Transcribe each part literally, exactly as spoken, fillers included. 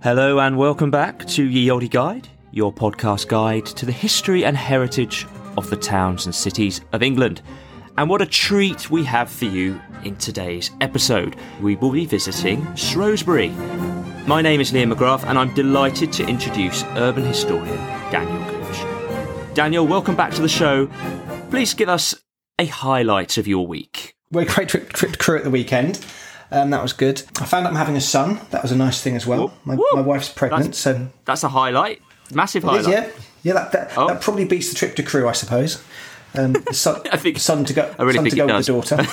Hello and welcome back to Ye Olde Guide, your podcast guide to the history and heritage of the towns and cities of England. And what a treat we have for you in today's episode. We will be visiting Shrewsbury. My name is Liam McGrath and I'm delighted to introduce urban historian Daniel Gooch. Daniel, welcome back to the show. Please give us a highlight of your week. We had a great trip, trip to Crewe at the weekend. Um, that was good. I found out I'm having a son. That was a nice thing as well. My, my wife's pregnant, that's, so... That's a highlight. Massive highlight. Is, yeah, yeah. That that, oh. that probably beats the trip to Crewe, I suppose. Um, the son, I think son to go, I really son think to go it with does. the daughter.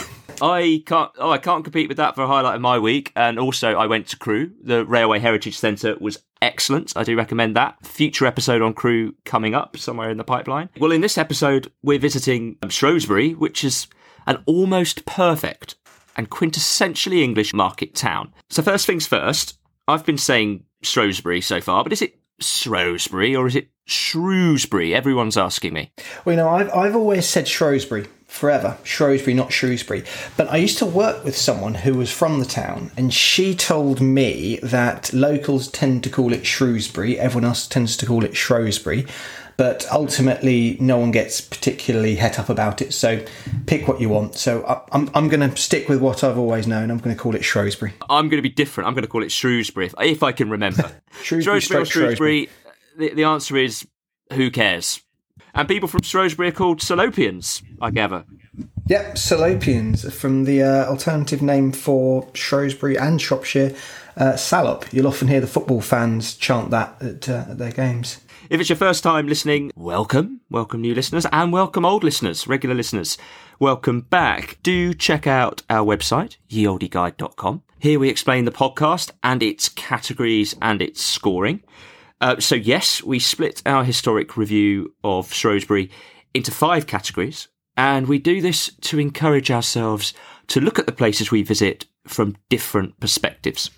I can't. Oh, I can't compete with that for a highlight of my week. And also, I went to Crewe. The Railway Heritage Centre was excellent. I do recommend that. Future episode on Crewe coming up somewhere in the pipeline. Well, in this episode, we're visiting Shrewsbury, which is an almost perfect and quintessentially English market town. So first things first, I've been saying Shrewsbury so far, but is it Shrewsbury or is it Shrewsbury? Everyone's asking me. Well, you know, I've, I've always said Shrewsbury forever. Shrewsbury, not Shrewsbury. But I used to work with someone who was from the town, and she told me that locals tend to call it Shrewsbury, everyone else tends to call it Shrewsbury. But ultimately, no one gets particularly het up about it. So pick what you want. So I, I'm I'm going to stick with what I've always known. I'm going to call it Shrewsbury. I'm going to be different. I'm going to call it Shrewsbury, if, if I can remember. Shrewsbury, Shrewsbury or Shrewsbury. Shrewsbury, the, the answer is, who cares? And people from Shrewsbury are called Salopians, I gather. Yep, Salopians, from the uh, alternative name for Shrewsbury and Shropshire, uh, Salop. You'll often hear the football fans chant that at, uh, at their games. If it's your first time listening, welcome. Welcome new listeners and welcome old listeners, regular listeners. Welcome back. Do check out our website, ye olde guide dot com. Here we explain the podcast and its categories and its scoring. Uh, so yes, we split our historic review of Shrewsbury into five categories, and we do this to encourage ourselves to look at the places we visit from different perspectives.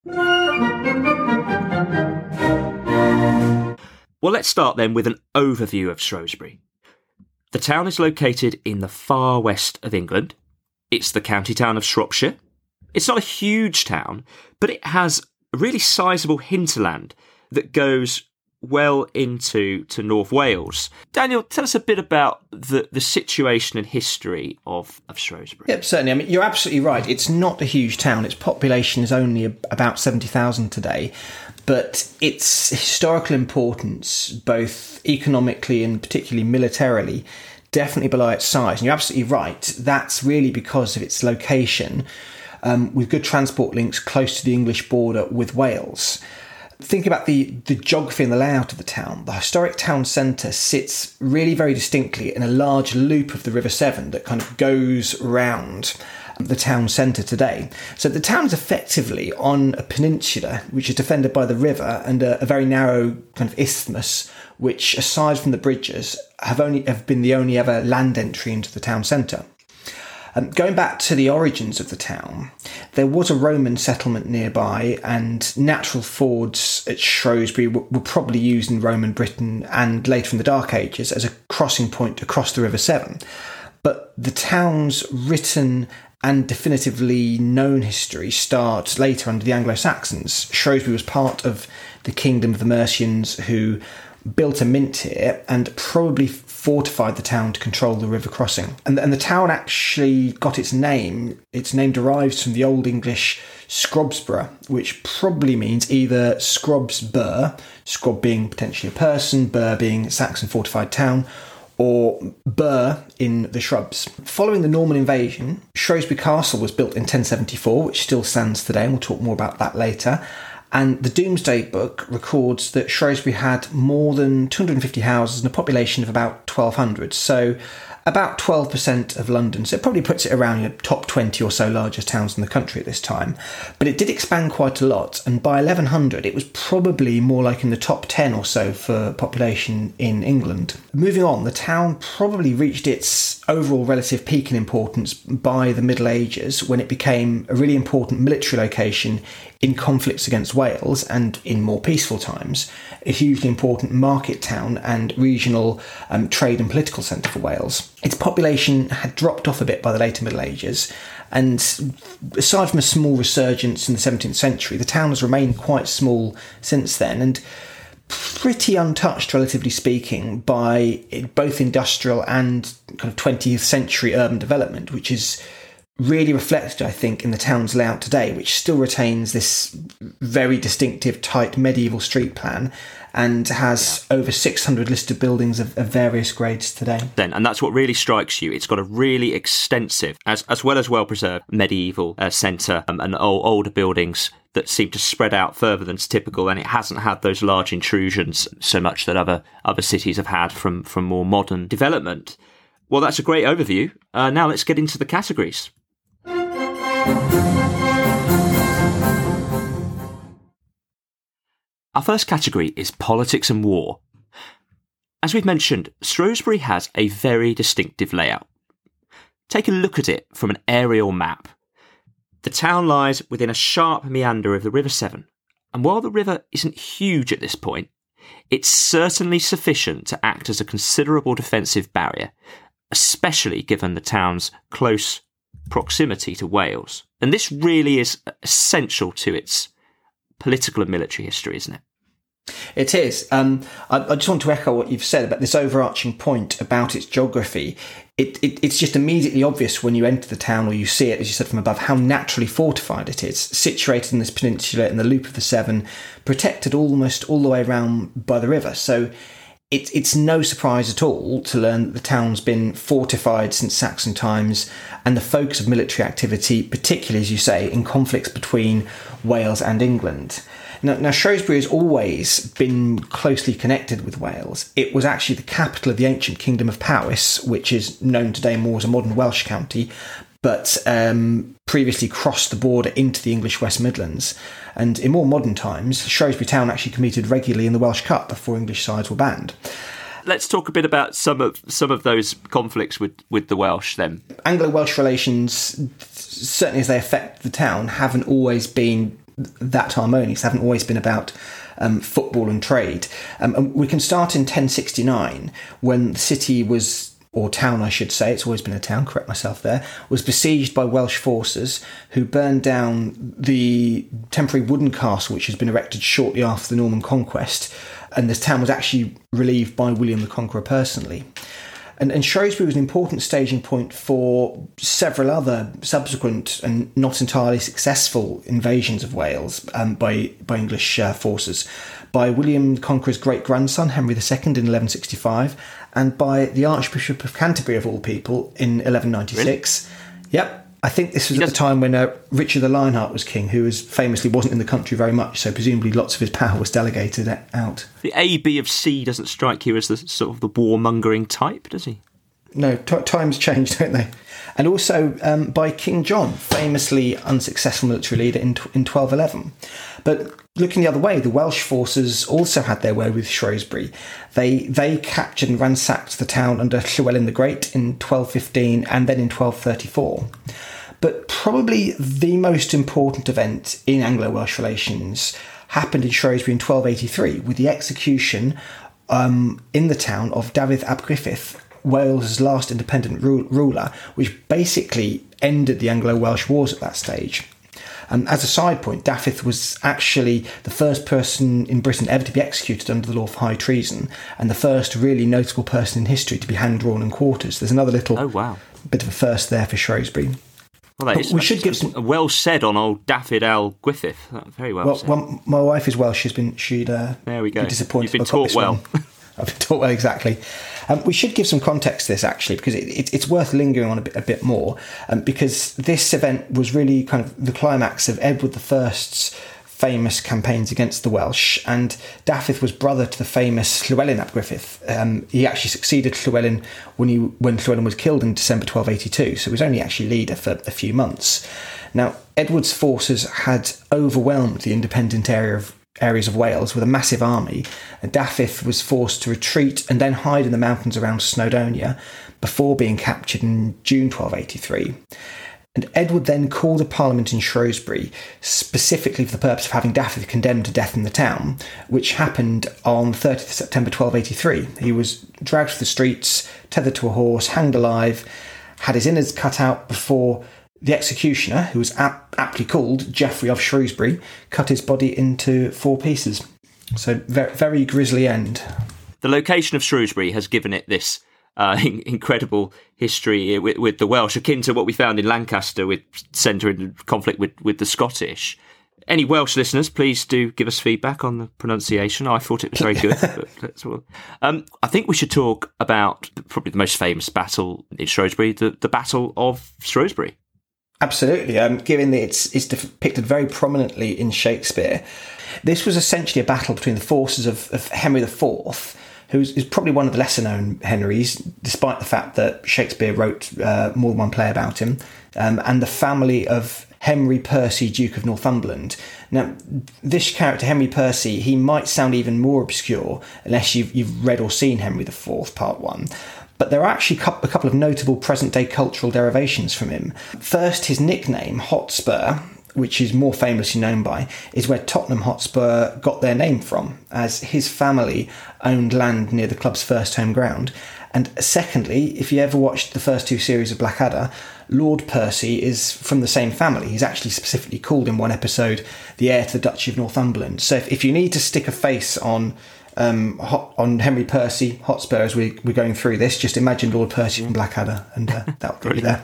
Well, let's start then with an overview of Shrewsbury. The town is located in the far west of England. It's the county town of Shropshire. It's not a huge town, but it has a really sizable hinterland that goes well into to North Wales. Daniel, tell us a bit about the, the situation and history of, of Shrewsbury. Yep, certainly. I mean, you're absolutely right. It's not a huge town. Its population is only about seventy thousand today. But its historical importance, both economically and particularly militarily, definitely below its size. And you're absolutely right. That's really because of its location, um, with good transport links close to the English border with Wales. Think about the, the geography and the layout of the town. The historic town centre sits really very distinctly in a large loop of the River Severn that kind of goes round the town centre today. So the town is effectively on a peninsula which is defended by the river and a, a very narrow kind of isthmus, which, aside from the bridges, have only have been the only ever land entry into the town centre. Um, going back to the origins of the town, there was a Roman settlement nearby, and natural fords at Shrewsbury were, were probably used in Roman Britain and later in the Dark Ages as a crossing point across the River Severn. But the town's written and definitively known history starts later under the Anglo-Saxons. Shrewsbury was part of the kingdom of the Mercians, who built a mint here and probably fortified the town to control the river crossing. And, and the town actually got its name. Its name derives from the Old English Scrobsborough, which probably means either Scrob's Burh, Scrob being potentially a person, Burh being Saxon fortified town, or Burh in the shrubs. Following the Norman invasion, Shrewsbury Castle was built in ten seventy-four, which still stands today, and we'll talk more about that later. And the Domesday Book records that Shrewsbury had more than two hundred fifty houses and a population of about twelve hundred, so about twelve percent of London. So it probably puts it around the top twenty or so largest towns in the country at this time. But it did expand quite a lot, and by eleven hundred it was probably more like in the top ten or so for population in England. Moving on, the town probably reached its overall relative peak in importance by the Middle Ages, when it became a really important military location in conflicts against Wales, and in more peaceful times, a hugely important market town and regional um, trade and political centre for Wales. Its population had dropped off a bit by the later Middle Ages, And aside from a small resurgence in the seventeenth century, the town has remained quite small since then, and pretty untouched, relatively speaking, by both industrial and kind of twentieth century urban development, which is really reflected, I think, in the town's layout today, which still retains this very distinctive, tight medieval street plan and has yeah. over six hundred listed buildings of, of various grades today. Then, and that's what really strikes you. It's got a really extensive, as as well as well-preserved, medieval uh, centre um, and old, older buildings that seem to spread out further than's typical, and it hasn't had those large intrusions so much that other other cities have had from, from more modern development. Well, that's a great overview. Uh, now let's get into the categories. Our first category is politics and war. As we've mentioned, Shrewsbury has a very distinctive layout. Take a look at it from an aerial map. The town lies within a sharp meander of the River Severn, and while the river isn't huge at this point, it's certainly sufficient to act as a considerable defensive barrier, especially given the town's close proximity to Wales. And this really is essential to its political and military history, isn't it? It is. Um, I, I just want to echo what you've said about this overarching point about its geography. It, it, it's just immediately obvious when you enter the town or you see it, as you said from above, how naturally fortified it is. Situated in this peninsula in the loop of the Severn, protected almost all the way around by the river. So it, it's no surprise at all to learn that the town's been fortified since Saxon times and the focus of military activity, particularly, as you say, in conflicts between Wales and England. Now, now, Shrewsbury has always been closely connected with Wales. It was actually the capital of the ancient kingdom of Powys, which is known today more as a modern Welsh county, but um, previously crossed the border into the English West Midlands. And in more modern times, Shrewsbury town actually competed regularly in the Welsh Cup before English sides were banned. Let's talk a bit about some of some of those conflicts with, with the Welsh then. Anglo-Welsh relations, certainly as they affect the town, haven't always been that harmonious, haven't always been about um, football and trade. Um, and we can start in ten sixty-nine, when the city was, or town I should say, it's always been a town, correct myself there, was besieged by Welsh forces who burned down the temporary wooden castle which has been erected shortly after the Norman conquest, and this town was actually relieved by William the Conqueror personally. And, and Shrewsbury was an important staging point for several other subsequent and not entirely successful invasions of Wales um, by, by English uh, forces, by William the Conqueror's great-grandson, Henry the Second, in eleven sixty-five, and by the Archbishop of Canterbury, of all people, in eleven ninety-six. Really? Yep. I think this was at the time when uh, Richard the Lionheart was king, who was famously wasn't in the country very much, so presumably lots of his power was delegated out. The A B of C doesn't strike you as the sort of the warmongering type, does he? No, t- times change, don't they? And also um, by King John, famously unsuccessful military leader in, t- in twelve eleven. But looking the other way, the Welsh forces also had their way with Shrewsbury. They they captured and ransacked the town under Llywelyn the Great in twelve fifteen and then in twelve thirty-four. But probably the most important event in Anglo-Welsh relations happened in Shrewsbury in twelve eighty-three with the execution um, in the town of Dafydd ap Griffith, Wales' last independent ru- ruler, which basically ended the Anglo-Welsh wars at that stage. Um, as a side point, Dafydd was actually the first person in Britain ever to be executed under the law of high treason, and the first really notable person in history to be hand-drawn in quarters. There's another little oh, wow. bit of a first there for Shrewsbury. Well, that is, we should give some well said on old Dafydd Al Griffith. Very well, well said. Well, my wife is Welsh. She's been she'd uh, there we go. Be disappointed. You've been taught well. I've been taught well, exactly. Um, we should give some context to this actually, because it, it, it's worth lingering on a bit, a bit more, um, because this event was really kind of the climax of Edward the First's famous campaigns against the Welsh, and Dafydd was brother to the famous Llywelyn ap Griffith. Um, he actually succeeded Llywelyn when he when Llywelyn was killed in December twelve eighty-two, so he was only actually leader for a few months. Now, Edward's forces had overwhelmed the independent area of areas of Wales with a massive army, and Dafydd was forced to retreat and then hide in the mountains around Snowdonia before being captured in June twelve eighty-three. And Edward then called a parliament in Shrewsbury, specifically for the purpose of having Dafydd condemned to death in the town, which happened on thirtieth of September twelve eighty-three. He was dragged to the streets, tethered to a horse, hanged alive, had his innards cut out before The executioner, who was ap- aptly called Geoffrey of Shrewsbury, cut his body into four pieces. So very, very grisly end. The location of Shrewsbury has given it this uh, in- incredible history with, with the Welsh, akin to what we found in Lancaster, with centre in conflict with, with the Scottish. Any Welsh listeners, please do give us feedback on the pronunciation. I thought it was very good. but that's all. Um, I think we should talk about probably the most famous battle in Shrewsbury, the, the Battle of Shrewsbury. Absolutely. Um, given that it's, it's depicted very prominently in Shakespeare, this was essentially a battle between the forces of, of Henry the Fourth, who is, is probably one of the lesser-known Henrys, despite the fact that Shakespeare wrote uh, more than one play about him, um, and the family of Henry Percy, Duke of Northumberland. Now, this character, Henry Percy, he might sound even more obscure unless you've, you've read or seen Henry the Fourth, Part One. But there are actually a couple of notable present-day cultural derivations from him. First, his nickname, Hotspur, which is more famously known by, is where Tottenham Hotspur got their name from, as his family owned land near the club's first home ground. And secondly, if you ever watched the first two series of Blackadder, Lord Percy is from the same family. He's actually specifically called in one episode the heir to the Duchy of Northumberland. So if, if you need to stick a face on um, hot, on Henry Percy, Hotspur, as we, we're going through this, just imagine Lord Percy from Blackadder, and uh, that'll get you there.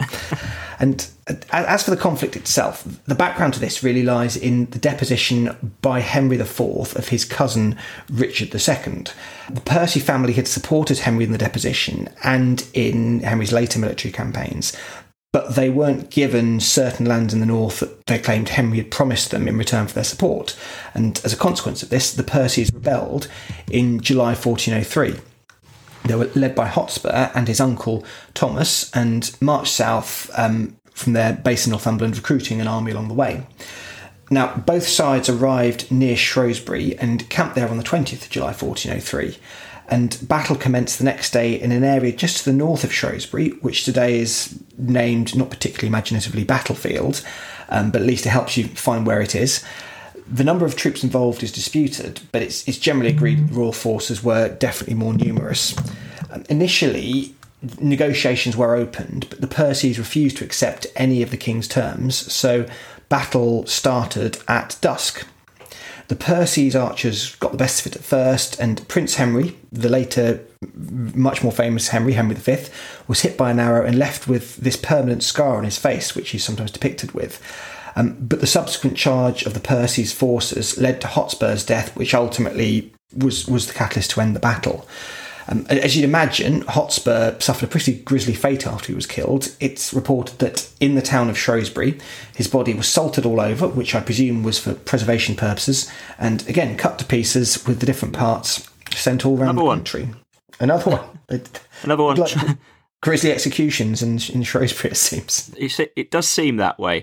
And as for the conflict itself, the background to this really lies in the deposition by Henry the Fourth of his cousin Richard the Second. The Percy family had supported Henry in the deposition and in Henry's later military campaigns, but they weren't given certain lands in the north that they claimed Henry had promised them in return for their support. And as a consequence of this, the Percys rebelled in July fourteen oh three. They were led by Hotspur and his uncle Thomas, and marched south um, from their base in Northumberland, recruiting an army along the way. Now, both sides arrived near Shrewsbury and camped there on the twentieth of July fourteen oh three. And battle commenced the next day in an area just to the north of Shrewsbury, which today is named, not particularly imaginatively, Battlefield, um, but at least it helps you find where it is. The number of troops involved is disputed, but it's, it's generally agreed that the royal forces were definitely more numerous. Um, initially, negotiations were opened, but the Percys refused to accept any of the king's terms, so battle started at dusk. The Percys archers got the best of it at first, and Prince Henry, the later much more famous Henry, Henry the Fifth, was hit by an arrow and left with this permanent scar on his face, which he's sometimes depicted with. Um, but the subsequent charge of the Percys' forces led to Hotspur's death, which ultimately was, was the catalyst to end the battle. Um, as you'd imagine, Hotspur suffered a pretty grisly fate after he was killed. It's reported that in the town of Shrewsbury, his body was salted all over, which I presume was for preservation purposes, and again cut to pieces with the different parts sent all around Another the one. country. Another one. Another one. Like grisly executions in, in Shrewsbury, it seems. It does seem that way.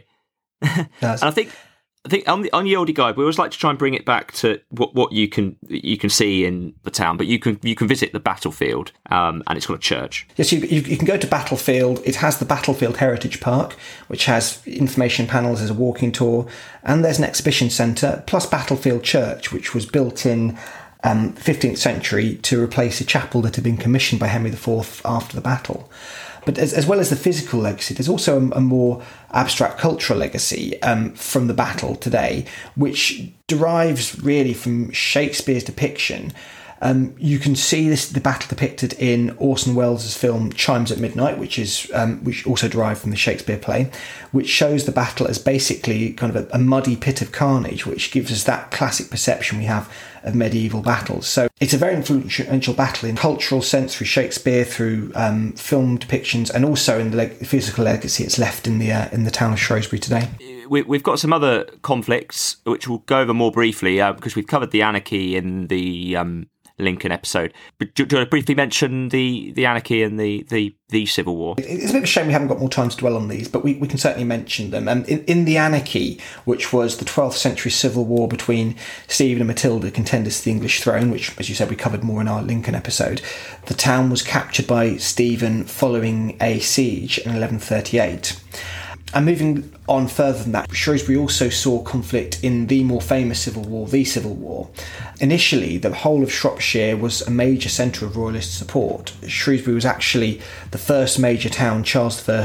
Does. And I think I think on the on the oldie guide, we always like to try and bring it back to what, what you can you can see in the town, but you can you can visit the battlefield, um, and it's got a church. Yes, you, you, you can go to Battlefield. It has the Battlefield Heritage Park, which has information panels as a walking tour, and there's an exhibition centre, plus Battlefield Church, which was built in um, fifteenth century to replace a chapel that had been commissioned by Henry the Fourth after the battle. But as, as well as the physical legacy, there's also a, a more abstract cultural legacy um, from the battle today, which derives really from Shakespeare's depiction. Um, you can see this the battle depicted in Orson Welles' film Chimes at Midnight, which is um, which also derived from the Shakespeare play, which shows the battle as basically kind of a, a muddy pit of carnage, which gives us that classic perception we have of medieval battles. So it's a very influential battle in cultural sense through Shakespeare, through um, film depictions, and also in the leg- physical legacy it's left in the uh, in the town of Shrewsbury today. We, we've got some other conflicts which we'll go over more briefly uh, because we've covered the anarchy in the um, Lincoln episode. But do, do you want to briefly mention the, the anarchy and the, the, the Civil War? It's a bit of a shame we haven't got more time to dwell on these, but we, we can certainly mention them. Um, in, in the anarchy, which was the twelfth century civil war between Stephen and Matilda, contenders to the English throne, which, as you said, we covered more in our Lincoln episode, the town was captured by Stephen following a siege in eleven thirty-eight. And moving on further than that, Shrewsbury also saw conflict in the more famous Civil War, the Civil War. Initially, the whole of Shropshire was a major centre of Royalist support. Shrewsbury was actually the first major town Charles the First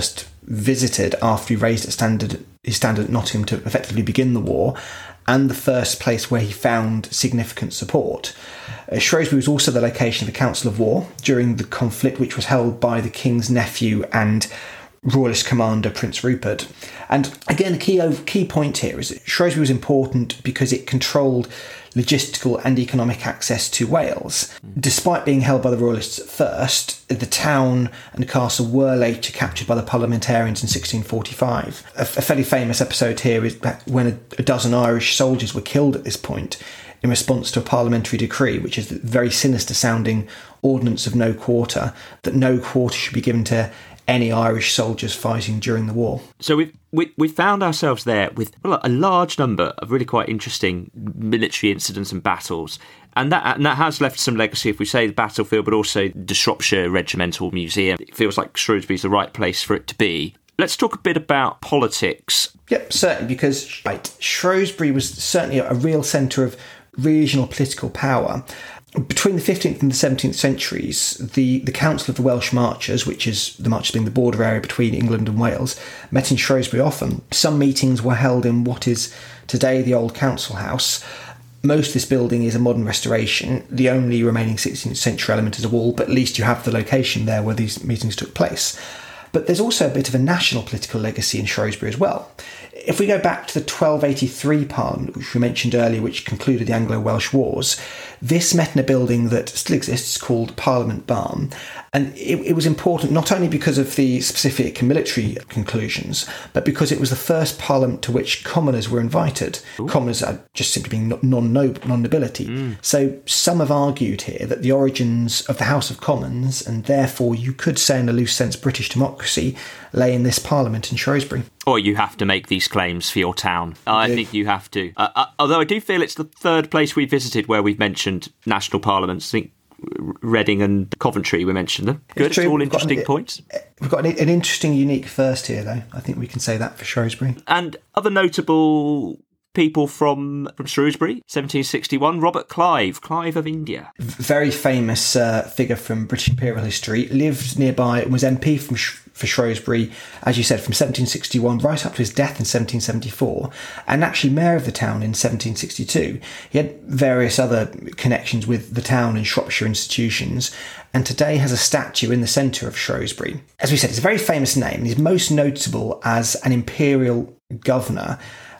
visited after he raised his standard, his standard at Nottingham to effectively begin the war, and the first place where he found significant support. Uh, Shrewsbury was also the location of a council of war during the conflict, which was held by the king's nephew and royalist commander Prince Rupert. And again, a key key point here is that Shrewsbury was important because it controlled logistical and economic access to Wales. Despite being held by the royalists at first, the town and the castle were later captured by the parliamentarians in sixteen forty-five. A, a fairly famous episode here is when a, a dozen Irish soldiers were killed at this point in response to a parliamentary decree, which is the very sinister sounding ordinance of no quarter, that no quarter should be given to any Irish soldiers fighting during the war. So we've we, we found ourselves there with well, a large number of really quite interesting military incidents and battles, and that and that has left some legacy, if we say the battlefield, but also the Shropshire Regimental Museum. It feels like Shrewsbury's the right place for it to be. Let's talk a bit about politics. Yep, certainly, because right, Shrewsbury was certainly a real centre of regional political power. Between the fifteenth and the seventeenth centuries, the, the Council of the Welsh Marchers, which is the Marches being the border area between England and Wales, met in Shrewsbury often. Some meetings were held in what is today the old Council House. Most of this building is a modern restoration. The only remaining sixteenth century element is a wall, but at least you have the location there where these meetings took place. But there's also a bit of a national political legacy in Shrewsbury as well. If we go back to the twelve eighty-three Parliament, which we mentioned earlier, which concluded the Anglo-Welsh Wars, this met in a building that still exists called Parliament Barn. And it, it was important not only because of the specific military conclusions, but because it was the first parliament to which commoners were invited. Ooh. Commoners are just simply being non-nobility. non-nobility. Mm. So some have argued here that the origins of the House of Commons, and therefore you could say in a loose sense British democracy, lay in this parliament in Shrewsbury. Or you have to make these claims for your town. I yeah. think you have to. Uh, uh, although I do feel it's the third place we visited where we've mentioned national parliaments. I think Reading and Coventry, we mentioned them. Good, it's, it's all we've interesting an, points. We've got an, an interesting, unique first here, though. I think we can say that for Shrewsbury. And other notable people from, from Shrewsbury, seventeen sixty-one, Robert Clive, Clive of India. Very famous uh, figure from British imperial history, lived nearby and was M P from Sh- for Shrewsbury, as you said, from seventeen sixty-one right up to his death in seventeen seventy-four, and actually mayor of the town in seventeen sixty-two. He had various other connections with the town and Shropshire institutions, and today has a statue in the centre of Shrewsbury. As we said, it's a very famous name, and he's most notable as an imperial governor,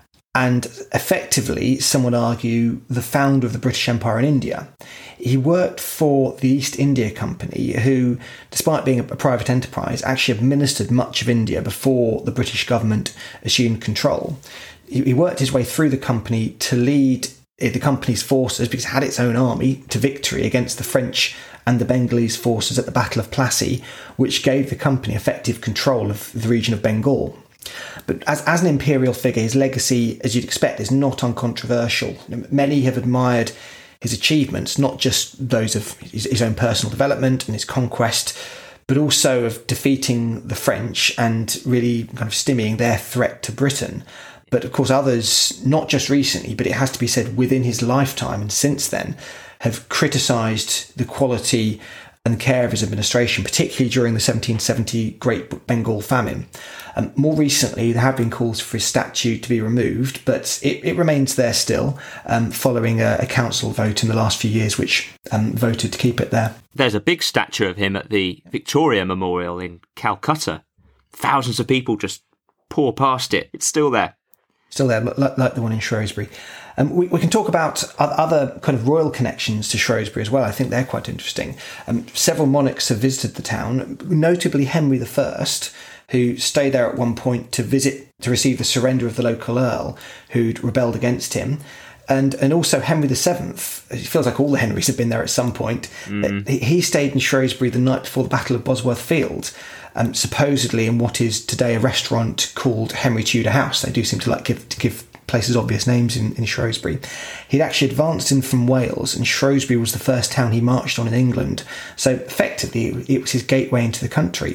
and effectively, some would argue, the founder of the British Empire in India. He worked for the East India Company, who, despite being a private enterprise, actually administered much of India before the British government assumed control. He worked his way through the company to lead the company's forces, because it had its own army, to victory against the French and the Bengalese forces at the Battle of Plassey, which gave the company effective control of the region of Bengal. But as, as an imperial figure, his legacy, as you'd expect, is not uncontroversial. Many have admired his achievements, not just those of his, his own personal development and his conquest, but also of defeating the French and really kind of stymieing their threat to Britain. But of course, others, not just recently, but it has to be said within his lifetime and since then, have criticised the quality and care of his administration, particularly during the seventeen seventy Great Bengal Famine. Um, more recently, there have been calls for his statue to be removed, but it, it remains there still, um, following a, a council vote in the last few years, which um, voted to keep it there. There's a big statue of him at the Victoria Memorial in Calcutta. Thousands of people just pour past it. It's still there. Still there, like, like the one in Shrewsbury. Um, we, we can talk about other kind of royal connections to Shrewsbury as well. I think they're quite interesting. Um, several monarchs have visited the town, notably Henry the First, who stayed there at one point to visit, to receive the surrender of the local earl who'd rebelled against him. And and also Henry the Seventh. It feels like all the Henrys have been there at some point. Mm. He, he stayed in Shrewsbury the night before the Battle of Bosworth Field, um, supposedly in what is today a restaurant called Henry Tudor House. They do seem to like give to give places obvious names in, in Shrewsbury. He'd actually advanced in from Wales, and Shrewsbury was the first town he marched on in England. So effectively, it was his gateway into the country.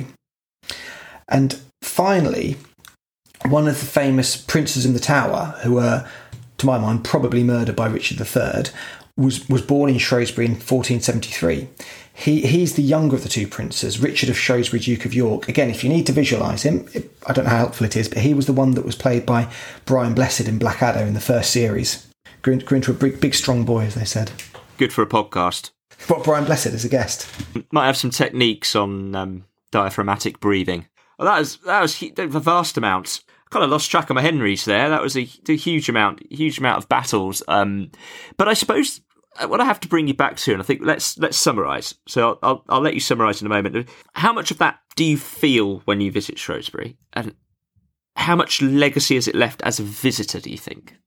And finally, one of the famous princes in the Tower, who were, to my mind, probably murdered by Richard the Third, was, was born in Shrewsbury in fourteen seventy-three. He He's the younger of the two princes, Richard of Shrewsbury, Duke of York. Again, if you need to visualise him, I don't know how helpful it is, but he was the one that was played by Brian Blessed in Blackadder in the first series. Grew, grew into a big, big, strong boy, as they said. Good for a podcast. What, Brian Blessed as a guest? Might have some techniques on um, diaphragmatic breathing. Well, that was that was a vast amount. I kind of lost track of my Henrys there. That was a, a huge amount, huge amount of battles. Um, but I suppose what I have to bring you back to, and I think let's let's summarise. So I'll, I'll I'll let you summarise in a moment. How much of that do you feel when you visit Shrewsbury, and how much legacy has it left as a visitor, do you think?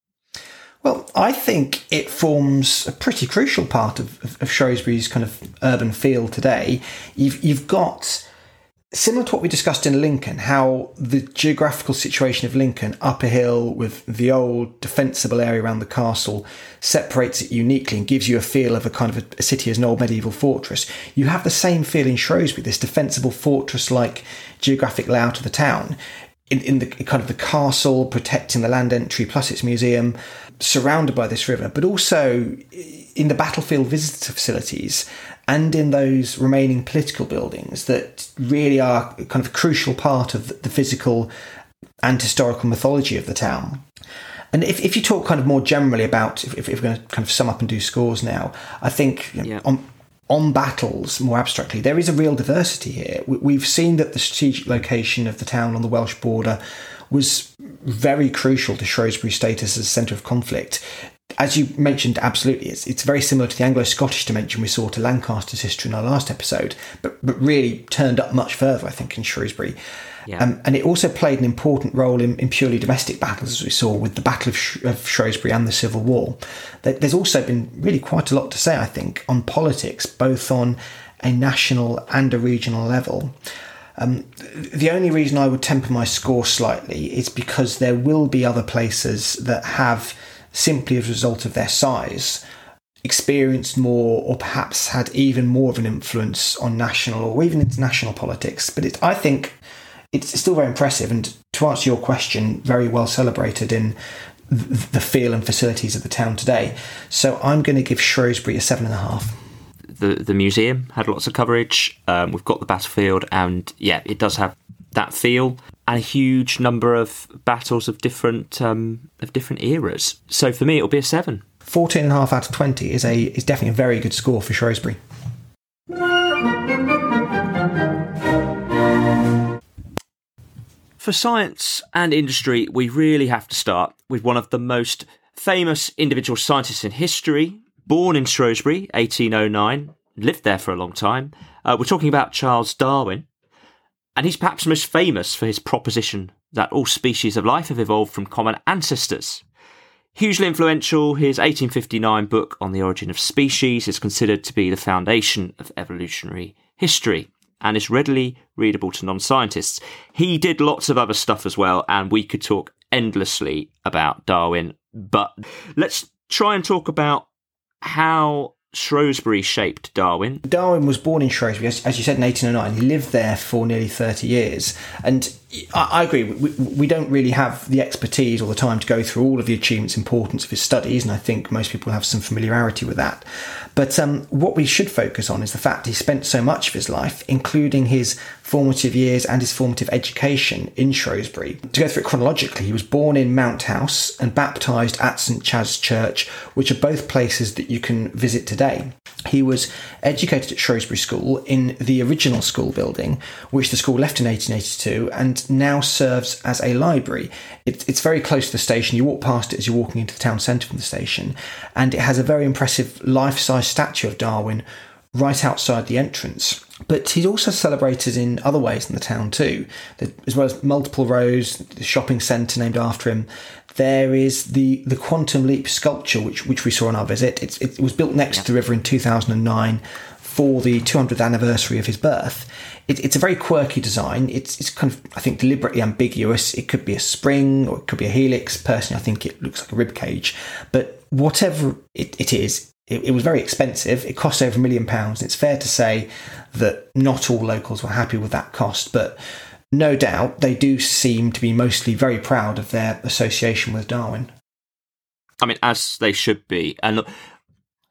Well, I think it forms a pretty crucial part of, of, of Shrewsbury's kind of urban feel today. You've you've got, similar to what we discussed in Lincoln, how the geographical situation of Lincoln, up a hill with the old defensible area around the castle, separates it uniquely and gives you a feel of a kind of a, a city as an old medieval fortress. You have the same feel in Shrewsbury, this defensible fortress-like geographic layout of the town. In, in the kind of the castle, protecting the land entry plus its museum, surrounded by this river, but also in the battlefield visitor facilities and in those remaining political buildings that really are kind of a crucial part of the physical and historical mythology of the town. And if, if you talk kind of more generally about, if, if we're going to kind of sum up and do scores now, I think you know, yeah. on on battles, more abstractly, there is a real diversity here. We've seen that the strategic location of the town on the Welsh border was very crucial to Shrewsbury's status as a centre of conflict. As you mentioned, absolutely, it's, it's very similar to the Anglo-Scottish dimension we saw to Lancaster's history in our last episode, but, but really turned up much further, I think, in Shrewsbury. Yeah. Um, and it also played an important role in, in purely domestic battles, as we saw with the Battle of, Sh- of Shrewsbury and the Civil War. There, there's also been really quite a lot to say, I think, on politics, both on a national and a regional level. Um, the only reason I would temper my score slightly is because there will be other places that have, simply as a result of their size, experienced more or perhaps had even more of an influence on national or even international politics. But it, I think it's still very impressive, and to answer your question, very well celebrated in the feel and facilities of the town today. So I'm going to give Shrewsbury a seven and a half. The the museum had lots of coverage. Um, we've got the battlefield, and yeah, it does have that feel and a huge number of battles of different um, of different eras. So for me, it'll be a seven. fourteen and a half out of twenty is a is definitely a very good score for Shrewsbury. For science and industry, we really have to start with one of the most famous individual scientists in history, born in Shrewsbury, eighteen oh nine, lived there for a long time. Uh, we're talking about Charles Darwin, and he's perhaps most famous for his proposition that all species of life have evolved from common ancestors. Hugely influential, his eighteen fifty-nine book on the origin of species is considered to be the foundation of evolutionary history, and is readily readable to non-scientists. He did lots of other stuff as well, and we could talk endlessly about Darwin, but let's try and talk about how Shrewsbury shaped Darwin. Darwin was born in Shrewsbury, as, as you said, in eighteen oh nine. He lived there for nearly thirty years. And I, I agree, we, we don't really have the expertise or the time to go through all of the achievements, importance of his studies, and I think most people have some familiarity with that. But um, what we should focus on is the fact he spent so much of his life, including his formative years and his formative education in Shrewsbury. To go through it chronologically, he was born in Mount House and baptised at St Chad's Church, which are both places that you can visit today. He was educated at Shrewsbury School in the original school building, which the school left in eighteen eighty-two and now serves as a library. It, it's very close to the station. You walk past it as you're walking into the town centre from the station, and it has a very impressive life-size statue of Darwin right outside the entrance. But he's also celebrated in other ways in the town too, as well as multiple rows, the shopping centre named after him. There is the, the Quantum Leap sculpture, which which we saw on our visit. It's, it was built next yeah. to the river in two thousand nine for the two hundredth anniversary of his birth. It, it's a very quirky design. It's it's kind of, I think, deliberately ambiguous. It could be a spring or it could be a helix. Personally, I think it looks like a rib cage. But whatever it, it is, it, it was very expensive. It cost over a million pounds. It's fair to say that not all locals were happy with that cost, but no doubt they do seem to be mostly very proud of their association with Darwin. I mean, as they should be. And look,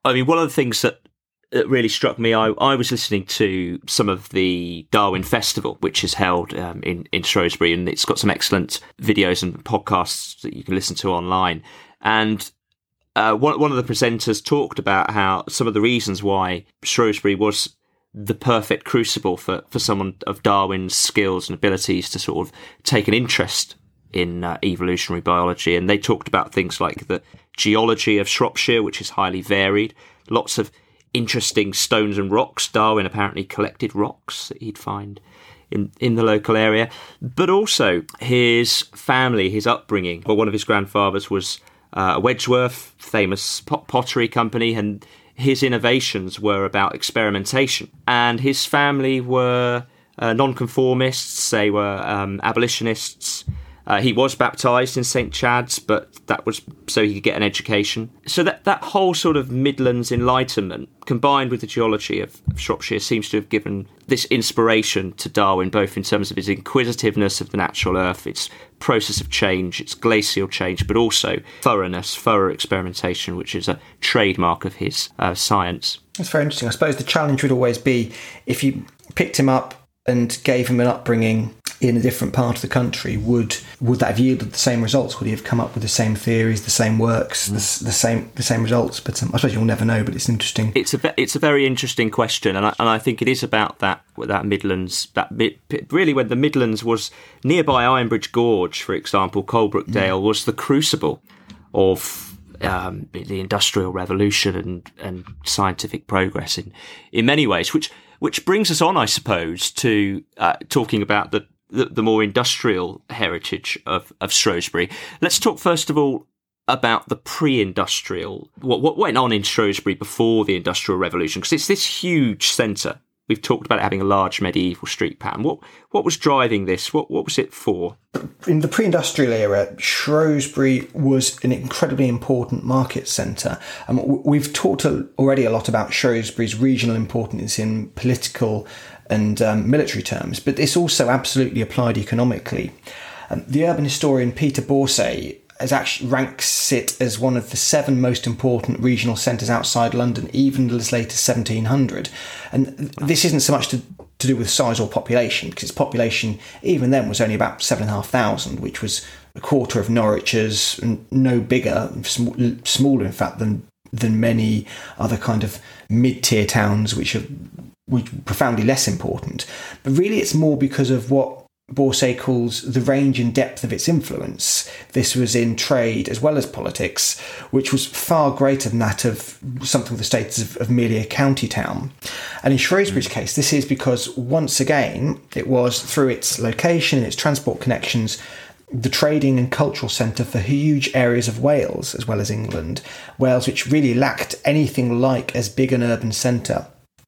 I mean, one of the things that that really struck me, I, I was listening to some of the Darwin Festival, which is held um, in, in Shrewsbury, and it's got some excellent videos and podcasts that you can listen to online. And uh, one, one of the presenters talked about how some of the reasons why Shrewsbury was the perfect crucible for, for someone of Darwin's skills and abilities to sort of take an interest in uh, evolutionary biology. And they talked about things like the geology of Shropshire, which is highly varied, lots of interesting stones and rocks. Darwin apparently collected rocks that he'd find in, in the local area. But also his family, his upbringing. Well, one of his grandfathers was uh, Wedgeworth, famous pot- pottery company, and his innovations were about experimentation. And his family were uh, nonconformists, they were um, abolitionists. Uh, he was baptised in Saint Chad's, but that was so he could get an education. So that, that whole sort of Midlands Enlightenment, combined with the geology of, of Shropshire, seems to have given this inspiration to Darwin, both in terms of his inquisitiveness of the natural earth, its process of change, its glacial change, but also thoroughness, thorough experimentation, which is a trademark of his uh, science. That's very interesting. I suppose the challenge would always be if you picked him up and gave him an upbringing in a different part of the country, would would that have yielded the same results? Would he have come up with the same theories, the same works, mm. the, the same the same results? But um, I suppose you'll never know. But it's interesting. It's a it's a very interesting question, and I, and I think it is about that that Midlands that really when the Midlands was nearby Ironbridge Gorge, for example, Coalbrookdale mm. was the crucible of um, the Industrial Revolution and and scientific progress in in many ways, which. Which brings us on, I suppose, to uh, talking about the, the, the more industrial heritage of, of Shrewsbury. Let's talk, first of all, about the pre-industrial, what, what went on in Shrewsbury before the Industrial Revolution, because it's this huge centre. We've talked about it having a large medieval street pattern. What what was driving this? What what was it for? In the pre-industrial era, Shrewsbury was an incredibly important market centre. Um, we've talked already a lot about Shrewsbury's regional importance in political and um, military terms, but this also absolutely applied economically. Um, the urban historian Peter Borsay has actually ranks it as one of the seven most important regional centres outside London, even as late as seventeen hundred. And this isn't so much to, to do with size or population, because its population, even then, was only about seven and a half thousand, which was a quarter of Norwich's, and no bigger, sm- smaller, in fact, than than many other kind of mid-tier towns, which are which are profoundly less important. But really, it's more because of what Borsay calls the range and depth of its influence. This was in trade as well as politics, which was far greater than that of something of the status of, of merely a county town. And in Shrewsbury's case, this is because, once again, it was, through its location and its transport connections, the trading and cultural centre for huge areas of Wales, as well as England. Wales, which really lacked anything like as big an urban centre.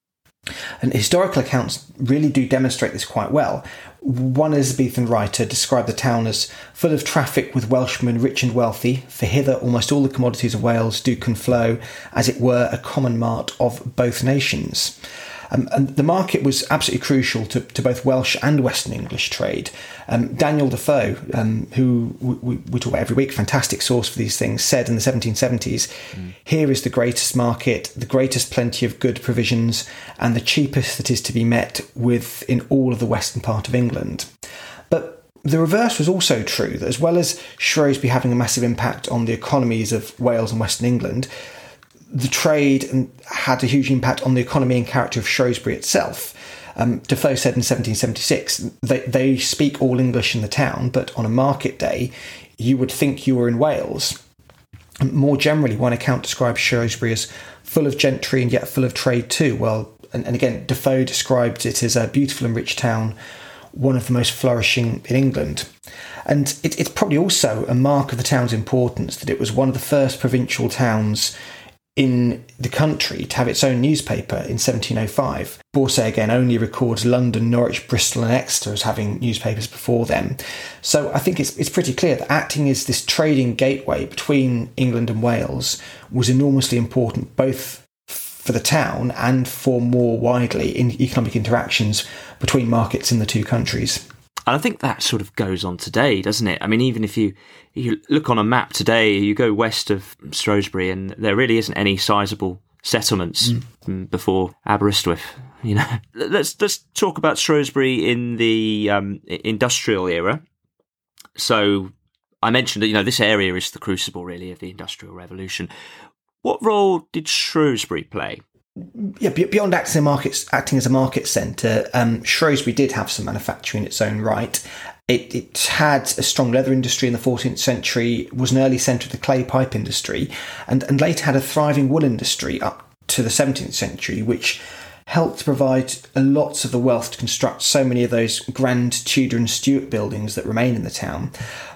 And historical accounts really do demonstrate this quite well. One Elizabethan writer described the town as full of traffic with Welshmen rich and wealthy, for hither almost all the commodities of Wales do conflow, as it were a common mart of both nations. Um, and the market was absolutely crucial to, to both Welsh and Western English trade. Um, Daniel Defoe, um, who we, we talk about every week, fantastic source for these things, said in the seventeen seventies, mm. here is the greatest market, the greatest plenty of good provisions, and the cheapest that is to be met with in all of the western part of England. But the reverse was also true, that as well as Shrewsbury having a massive impact on the economies of Wales and Western England, the trade had a huge impact on the economy and character of Shrewsbury itself. Um, Defoe said in seventeen seventy-six, they, they speak all English in the town, but on a market day, you would think you were in Wales. More generally, one account describes Shrewsbury as full of gentry and yet full of trade too. Well, and, and again, Defoe described it as a beautiful and rich town, one of the most flourishing in England. And it, it's probably also a mark of the town's importance that it was one of the first provincial towns in the country to have its own newspaper in seventeen oh five. Borsay again only records London, Norwich, Bristol and Exeter as having newspapers before them. So I think it's it's pretty clear that acting as this trading gateway between England and Wales was enormously important, both for the town and for more widely in economic interactions between markets in the two countries. And I think that sort of goes on today, doesn't it? I mean, even if you, you look on a map today, you go west of Shrewsbury and there really isn't any sizable settlements mm. before Aberystwyth. You know, let's let's talk about Shrewsbury in the um, industrial era. So I mentioned that, you know, this area is the crucible, really, of the Industrial Revolution. What role did Shrewsbury play? Yeah, beyond acting as a market, acting as a market centre, um, Shrewsbury did have some manufacturing in its own right. It, it had a strong leather industry in the fourteenth century, was an early centre of the clay pipe industry, and, and later had a thriving wool industry up to the seventeenth century, which helped provide lots of the wealth to construct so many of those grand Tudor and Stuart buildings that remain in the town.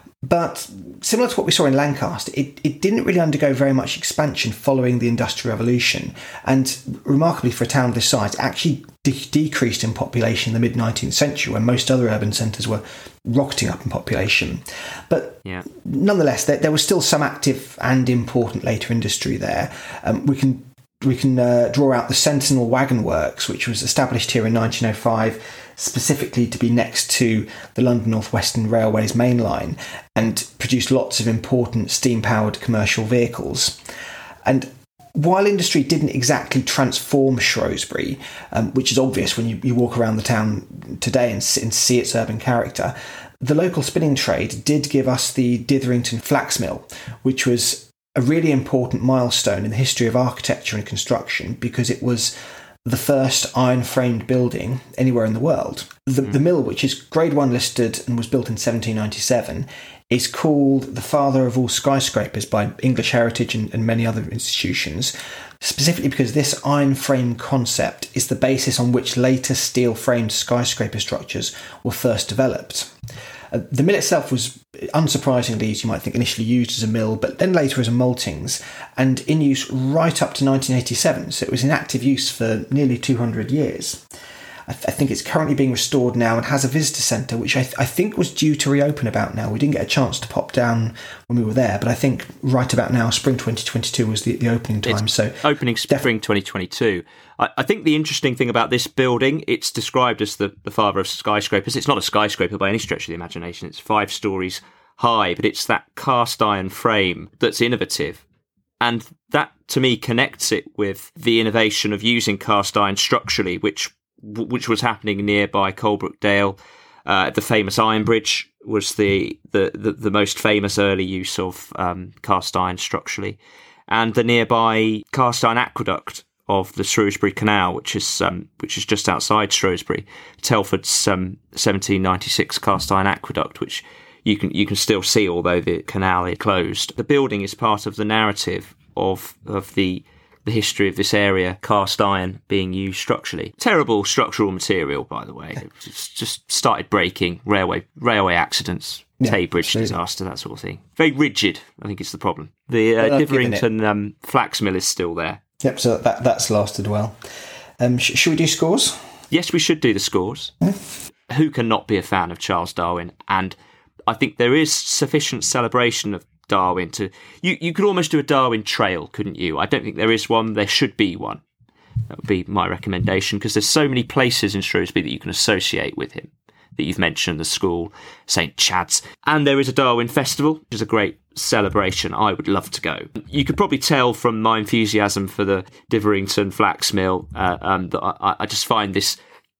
But similar to what we saw in Lancaster, it, it didn't really undergo very much expansion following the Industrial Revolution. And remarkably for a town of this size, it actually de- decreased in population in the mid-nineteenth century when most other urban centres were rocketing up in population. But yeah. nonetheless, there, there was still some active and important later industry there. Um, we can we can uh, draw out the Sentinel Wagon Works, which was established here in nineteen oh five, specifically to be next to the London North Western Railway's main line, and produced lots of important steam-powered commercial vehicles. And while industry didn't exactly transform Shrewsbury, um, which is obvious when you, you walk around the town today and, and see its urban character, the local spinning trade did give us the Ditherington Flax Mill, which was a really important milestone in the history of architecture and construction, because it was the first iron-framed building anywhere in the world. The, mm. the mill, which is Grade one listed and was built in seventeen ninety-seven, is called the father of all skyscrapers by English Heritage and, and many other institutions, specifically because this iron-frame concept is the basis on which later steel-framed skyscraper structures were first developed. Uh, the mill itself was, unsurprisingly, as you might think, initially used as a mill, but then later as a maltings, and in use right up to nineteen eighty-seven, so it was in active use for nearly two hundred years. I, th- I think it's currently being restored now and has a visitor centre, which I, th- I think was due to reopen about now. We didn't get a chance to pop down when we were there, but I think right about now, spring twenty twenty-two was the, the opening time. It's so opening spring def- twenty twenty-two. I, I think the interesting thing about this building, it's described as the, the father of skyscrapers. It's not a skyscraper by any stretch of the imagination. It's five stories high, but it's that cast iron frame that's innovative. And that, to me, connects it with the innovation of using cast iron structurally, which which was happening nearby Coalbrookdale. Uh, the famous Iron Bridge was the, the, the, the most famous early use of um, cast iron structurally. And the nearby cast iron aqueduct of the Shrewsbury Canal, which is um, which is just outside Shrewsbury, Telford's um, seventeen ninety-six cast iron aqueduct, which you can you can still see, although the canal is closed. The building is part of the narrative of of the the history of this area, cast iron being used structurally. Terrible structural material, by the way. It just, just started breaking, railway railway accidents, yeah, Tay Bridge absolutely. disaster, that sort of thing. Very rigid, I think is the problem. The uh, Ditherington um, Flax Mill is still there. Yep, so that that's lasted well. Um, sh- should we do scores? Yes, we should do the scores. Mm. Who can not be a fan of Charles Darwin? And I think there is sufficient celebration of Darwin to... You, you could almost do a Darwin trail, couldn't you? I don't think there is one. There should be one. That would be my recommendation, because there's so many places in Shrewsbury that you can associate with him, that you've mentioned, the school, Saint Chad's. And there is a Darwin Festival, which is a great celebration. I would love to go. You could probably tell from my enthusiasm for the Ditherington Flax Mill uh, um, that I, I just find this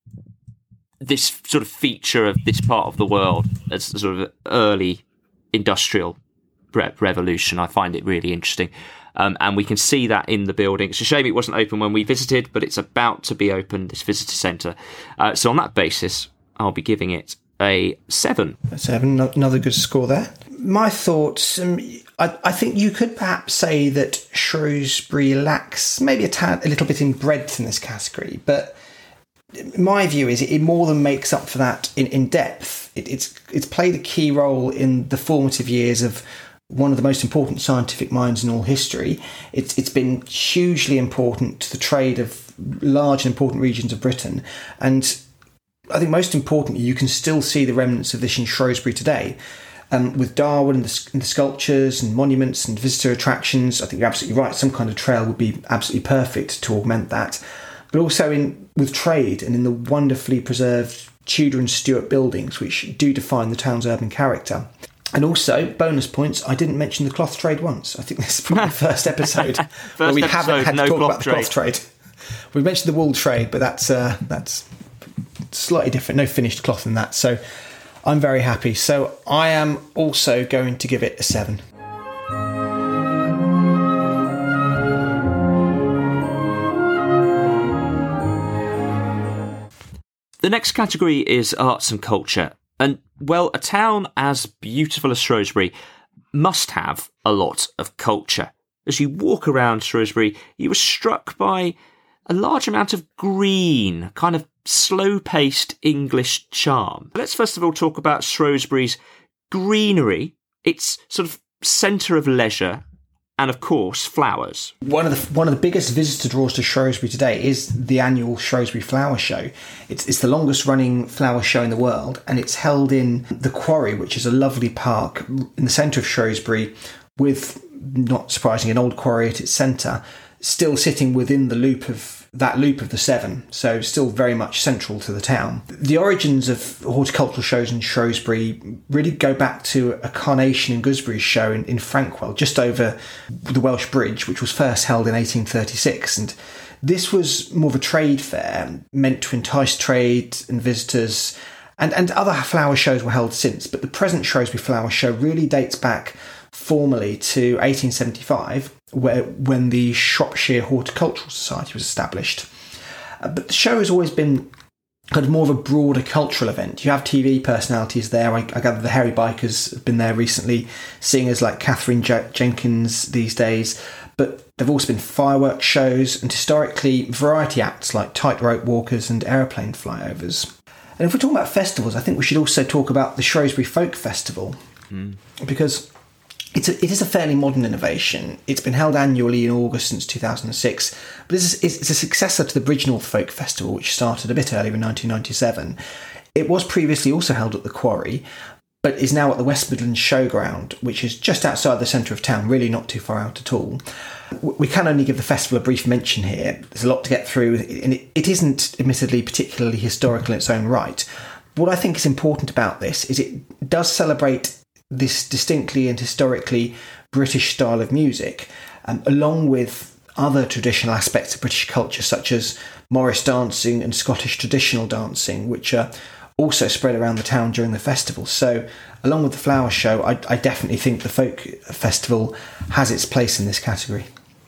this sort of feature of this part of the world as a sort of early industrial re- revolution. I find it really interesting. Um, and we can see that in the building. It's a shame it wasn't open when we visited, but it's about to be open, this visitor centre. Uh, so on that basis, I'll be giving it a seven. A seven, another good score there. My thoughts, um, I, I think you could perhaps say that Shrewsbury lacks maybe a tad, a little bit in breadth in this category, but my view is it more than makes up for that in, in depth. It, it's it's played a key role in the formative years of one of the most important scientific minds in all history. It's it's been hugely important to the trade of large and important regions of Britain, and I think most importantly, you can still see the remnants of this in Shrewsbury today. Um, with Darwin and the, and the sculptures and monuments and visitor attractions, I think you're absolutely right. Some kind of trail would be absolutely perfect to augment that. But also in with trade and in the wonderfully preserved Tudor and Stuart buildings, which do define the town's urban character. And also, bonus points, I didn't mention the cloth trade once. I think this is probably the first episode first where we episode, haven't had no to talk cloth about trade. the cloth trade. We mentioned the wool trade, but that's uh, that's slightly different. No finished cloth in that. So I'm very happy. So I am also going to give it a seven. The next category is arts and culture. And, well, a town as beautiful as Shrewsbury must have a lot of culture. As you walk around Shrewsbury, you were struck by a large amount of green, kind of slow-paced English charm. Let's first of all talk about Shrewsbury's greenery, its sort of centre of leisure, and of course, flowers. One of the one of the biggest visitor draws to Shrewsbury today is the annual Shrewsbury Flower Show. It's it's the longest running flower show in the world, and it's held in the Quarry, which is a lovely park in the centre of Shrewsbury, with, not surprising, an old quarry at its centre, still sitting within the loop of that loop of the Severn, so still very much central to the town. The origins of horticultural shows in Shrewsbury really go back to a Carnation and Gooseberry show in, in Frankwell, just over the Welsh Bridge, which was first held in eighteen thirty-six. And this was more of a trade fair, meant to entice trade and visitors, and, and other flower shows were held since. But the present Shrewsbury Flower Show really dates back formally to eighteen seventy-five, where when the Shropshire Horticultural Society was established. Uh, but the show has always been kind of more of a broader cultural event. You have T V personalities there. I, I gather the Hairy Bikers have been there recently, singers like Catherine J- Jenkins these days. But there have also been fireworks shows and historically variety acts like tightrope walkers and aeroplane flyovers. And if we're talking about festivals, I think we should also talk about the Shrewsbury Folk Festival, mm. because It's a, it is a fairly modern innovation. It's been held annually in August since two thousand six, but it's, it's a successor to the Bridgnorth Folk Festival, which started a bit earlier in nineteen ninety-seven. It was previously also held at the Quarry, but is now at the West Midlands Showground, which is just outside the centre of town, really not too far out at all. We can only give the festival a brief mention here. There's a lot to get through, and it, it isn't admittedly particularly historical in its own right. But what I think is important about this is it does celebrate this distinctly and historically British style of music, um, along with other traditional aspects of British culture, such as Morris dancing and Scottish traditional dancing, which are also spread around the town during the festival. So, along with the flower show, I, I definitely think the folk festival has its place in this category.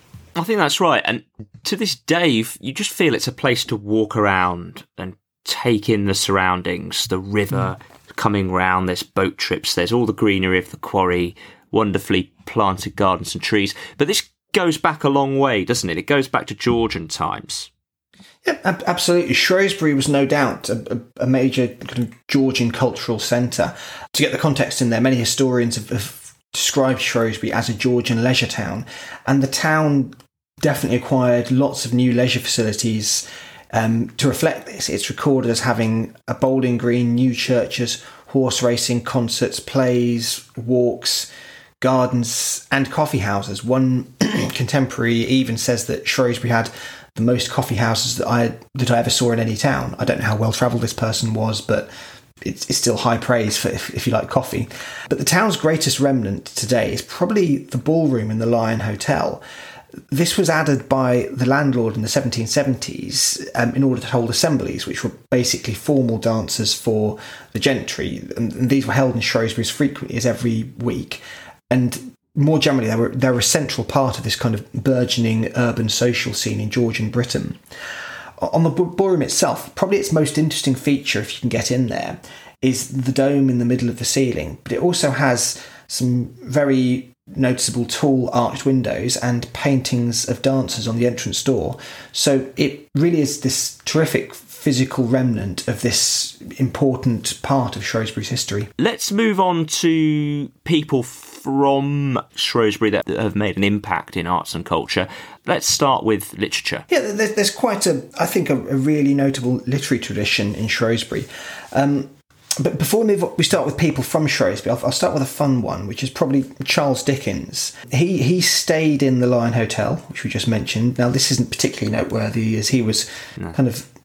I think that's right. And to this day, you just feel it's a place to walk around and take in the surroundings, the river, mm. coming round, there's boat trips, there's all the greenery of the Quarry, wonderfully planted gardens and trees. But this goes back a long way, doesn't it? It goes back to Georgian times. Yeah, ab- absolutely. Shrewsbury was no doubt a, a, a major kind of Georgian cultural centre. To get the context in there, many historians have, have described Shrewsbury as a Georgian leisure town, and the town definitely acquired lots of new leisure facilities Um, to reflect this. It's recorded as having a bowling green, new churches, horse racing, concerts, plays, walks, gardens and coffee houses. One contemporary even says that Shrewsbury had the most coffee houses that I that I ever saw in any town. I don't know how well travelled this person was, but it's, it's still high praise for if, if you like coffee. But the town's greatest remnant today is probably the ballroom in the Lion Hotel. This was added by the landlord in the seventeen seventies um, in order to hold assemblies, which were basically formal dances for the gentry. And, and these were held in Shrewsbury as frequently as every week. And more generally, they were, they were a central part of this kind of burgeoning urban social scene in Georgian Britain. On the ballroom itself, probably its most interesting feature, if you can get in there, is the dome in the middle of the ceiling. But it also has some very noticeable tall arched windows and paintings of dancers on the entrance door. So it really is this terrific physical remnant of this important part of Shrewsbury's history. Let's move on to people from Shrewsbury that have made an impact in arts and culture. Let's start with literature. Yeah, there's quite a, I think, a, a really notable literary tradition in Shrewsbury. Um, But before we move on, we start with people from Shrewsbury. I'll, I'll start with a fun one, which is probably Charles Dickens. He he stayed in the Lion Hotel, which we just mentioned. Now, this isn't particularly noteworthy, as he was no. kind of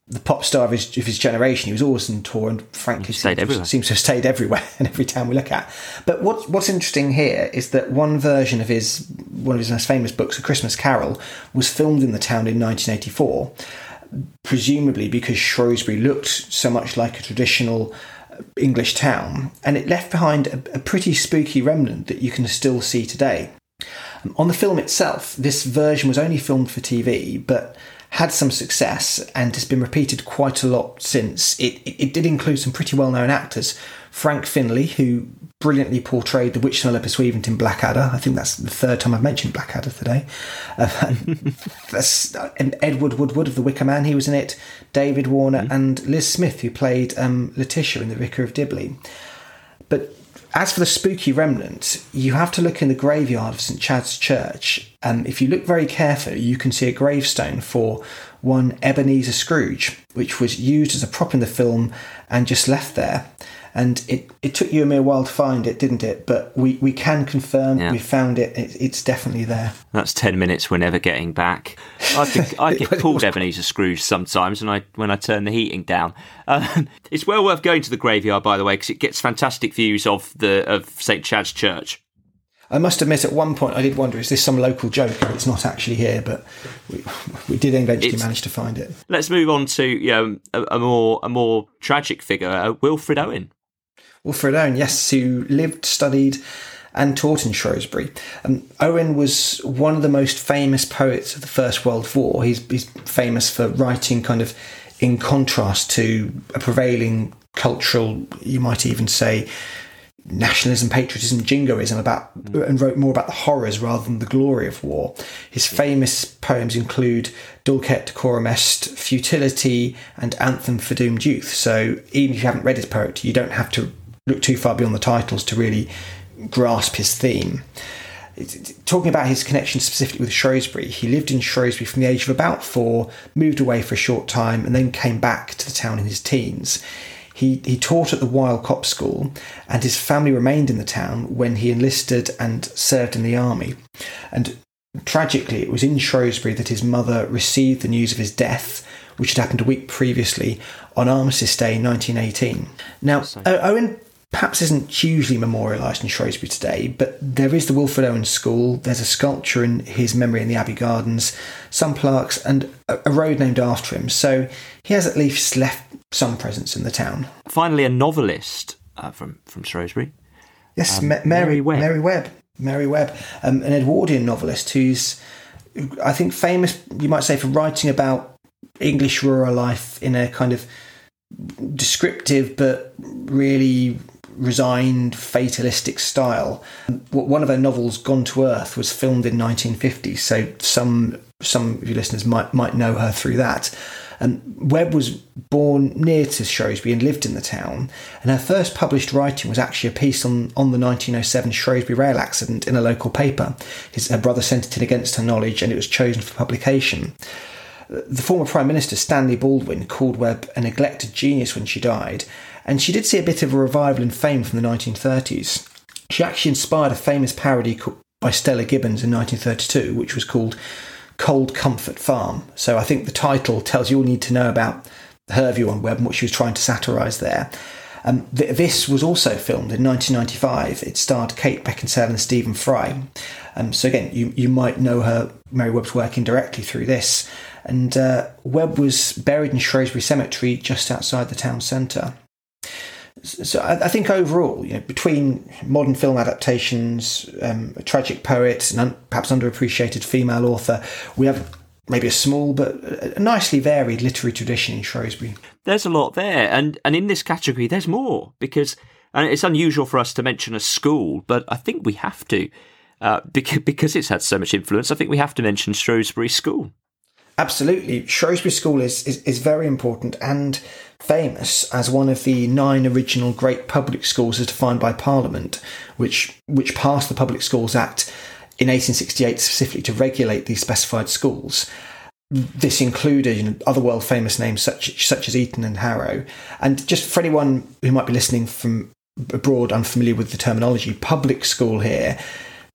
the pop star of his, of his generation. He was always on tour and frankly stayed seems, everywhere. seems to have stayed everywhere in every town we look at. But what, what's interesting here is that one version of his, one of his most famous books, A Christmas Carol, was filmed in the town in nineteen eighty-four, presumably because Shrewsbury looked so much like a traditional English town, and it left behind a, a pretty spooky remnant that you can still see today. Um, on the film itself, this version was only filmed for T V, but had some success and has been repeated quite a lot since. It, it, it did include some pretty well-known actors. Frank Finlay, who brilliantly portrayed the Witch Smell of Pursuivant in Blackadder. I think that's the third time I've mentioned Blackadder today. Uh, and, that's, and Edward Woodward of The Wicker Man, he was in it. David Warner mm-hmm. and Liz Smith, who played um, Letitia in The Vicar of Dibley. But as for the spooky remnant, you have to look in the graveyard of St Chad's Church. Um, if you look very carefully, you can see a gravestone for one Ebenezer Scrooge, which was used as a prop in the film and just left there. And it, it took you a mere while to find it, didn't it? But we, we can confirm yeah. we found it. it. It's definitely there. That's ten minutes we're never getting back. I think I get called Ebenezer Scrooge sometimes when I when I turn the heating down. Um, it's well worth going to the graveyard, by the way, because it gets fantastic views of the of St Chad's Church. I must admit, at one point I did wonder, is this some local joke? It's not actually here, but we, we did eventually it's, manage to find it. Let's move on to you know, a, a more a more tragic figure, uh, Wilfred Owen. Wilfred Owen, yes, who lived, studied and taught in Shrewsbury. Um, Owen was one of the most famous poets of the First World War. He's, he's famous for writing kind of in contrast to a prevailing cultural, you might even say, nationalism, patriotism, jingoism, about, mm. and wrote more about the horrors rather than the glory of war. His famous poems include Dulcet Decorum Est, Futility and Anthem for Doomed Youth. So even if you haven't read his poetry, you don't have to look too far beyond the titles to really grasp his theme. Talking about his connection specifically with Shrewsbury, he lived in Shrewsbury from the age of about four, moved away for a short time and then came back to the town in his teens. He he taught at the Weil Cop School, and his family remained in the town when he enlisted and served in the army. And tragically, it was in Shrewsbury that his mother received the news of his death, which had happened a week previously on Armistice Day nineteen eighteen. Now, Owen perhaps isn't hugely memorialised in Shrewsbury today, but there is the Wilfred Owen School, there's a sculpture in his memory in the Abbey Gardens, some plaques and a road named after him, so he has at least left some presence in the town. Finally, a novelist uh, from, from Shrewsbury. Yes, um, Ma- Mary, Mary Webb. Mary Webb, Mary Webb, um, an Edwardian novelist who's, I think, famous, you might say, for writing about English rural life in a kind of descriptive but really resigned, fatalistic style. One of her novels, Gone to Earth, was filmed in nineteen fifty, so some some of your listeners might might know her through that. Um, Webb was born near to Shrewsbury and lived in the town, and her first published writing was actually a piece on, on the nineteen oh seven Shrewsbury rail accident in a local paper. His, her brother sent it in against her knowledge, and it was chosen for publication. The former Prime Minister, Stanley Baldwin, called Webb a neglected genius when she died, and she did see a bit of a revival in fame from the nineteen thirties. She actually inspired a famous parody by Stella Gibbons in nineteen thirty-two, which was called Cold Comfort Farm. So I think the title tells you all you need to know about her view on Webb and what she was trying to satirise there. Um, th- this was also filmed in nineteen ninety-five. It starred Kate Beckinsale and Stephen Fry. Um, so again, you, you might know her, Mary Webb's work indirectly through this. And uh, Webb was buried in Shrewsbury Cemetery just outside the town centre. So I, I think overall, you know, between modern film adaptations, um, a tragic poet, and un- perhaps underappreciated female author, we have maybe a small but a nicely varied literary tradition in Shrewsbury. There's a lot there, and and in this category, there's more because, and it's unusual for us to mention a school, but I think we have to uh, because because it's had so much influence. I think we have to mention Shrewsbury School. Absolutely. Shrewsbury School is, is, is very important and famous as one of the nine original great public schools as defined by Parliament, which which passed the Public Schools Act in eighteen sixty-eight specifically to regulate these specified schools. This included, you know, other world famous names such such as Eton and Harrow. And just for anyone who might be listening from abroad unfamiliar with the terminology, public school here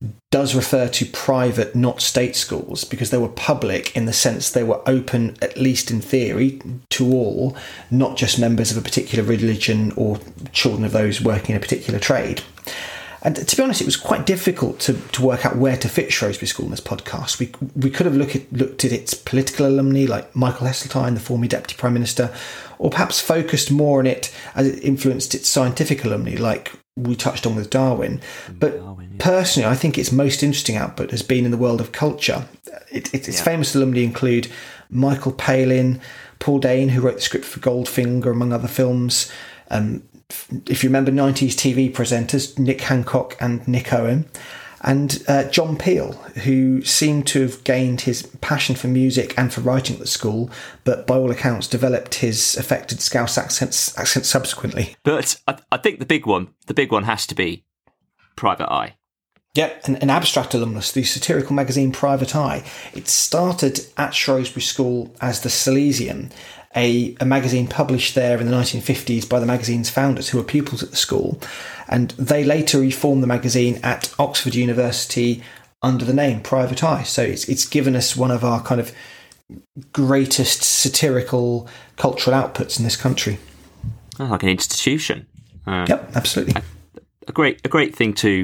does refer to private, not state schools, because they were public in the sense they were open, at least in theory, to all, not just members of a particular religion or children of those working in a particular trade. And to be honest, it was quite difficult to, to work out where to fit Shrewsbury School in this podcast. We we could have look at, looked at its political alumni, like Michael Heseltine, the former Deputy Prime Minister, or perhaps focused more on it as it influenced its scientific alumni, like we touched on with Darwin. But Darwin, yeah. Personally, I think its most interesting output has been in the world of culture. It, it, its yeah. famous alumni include Michael Palin, Paul Dane, who wrote the script for Goldfinger, among other films. Um, if you remember nineties T V presenters, Nick Hancock and Nick Owen, and uh, John Peel, who seemed to have gained his passion for music and for writing at the school, but by all accounts developed his affected Scouse accents, accent subsequently. But I, I think the big one, the big one has to be Private Eye. Yeah, an, an abstract alumnus, the satirical magazine Private Eye. It started at Shrewsbury School as the Silesian, a, a magazine published there in the nineteen fifties by the magazine's founders, who were pupils at the school. And they later reformed the magazine at Oxford University under the name Private Eye. So it's it's given us one of our kind of greatest satirical cultural outputs in this country. Oh, like an institution. Uh, yep, absolutely. A, a great a great thing to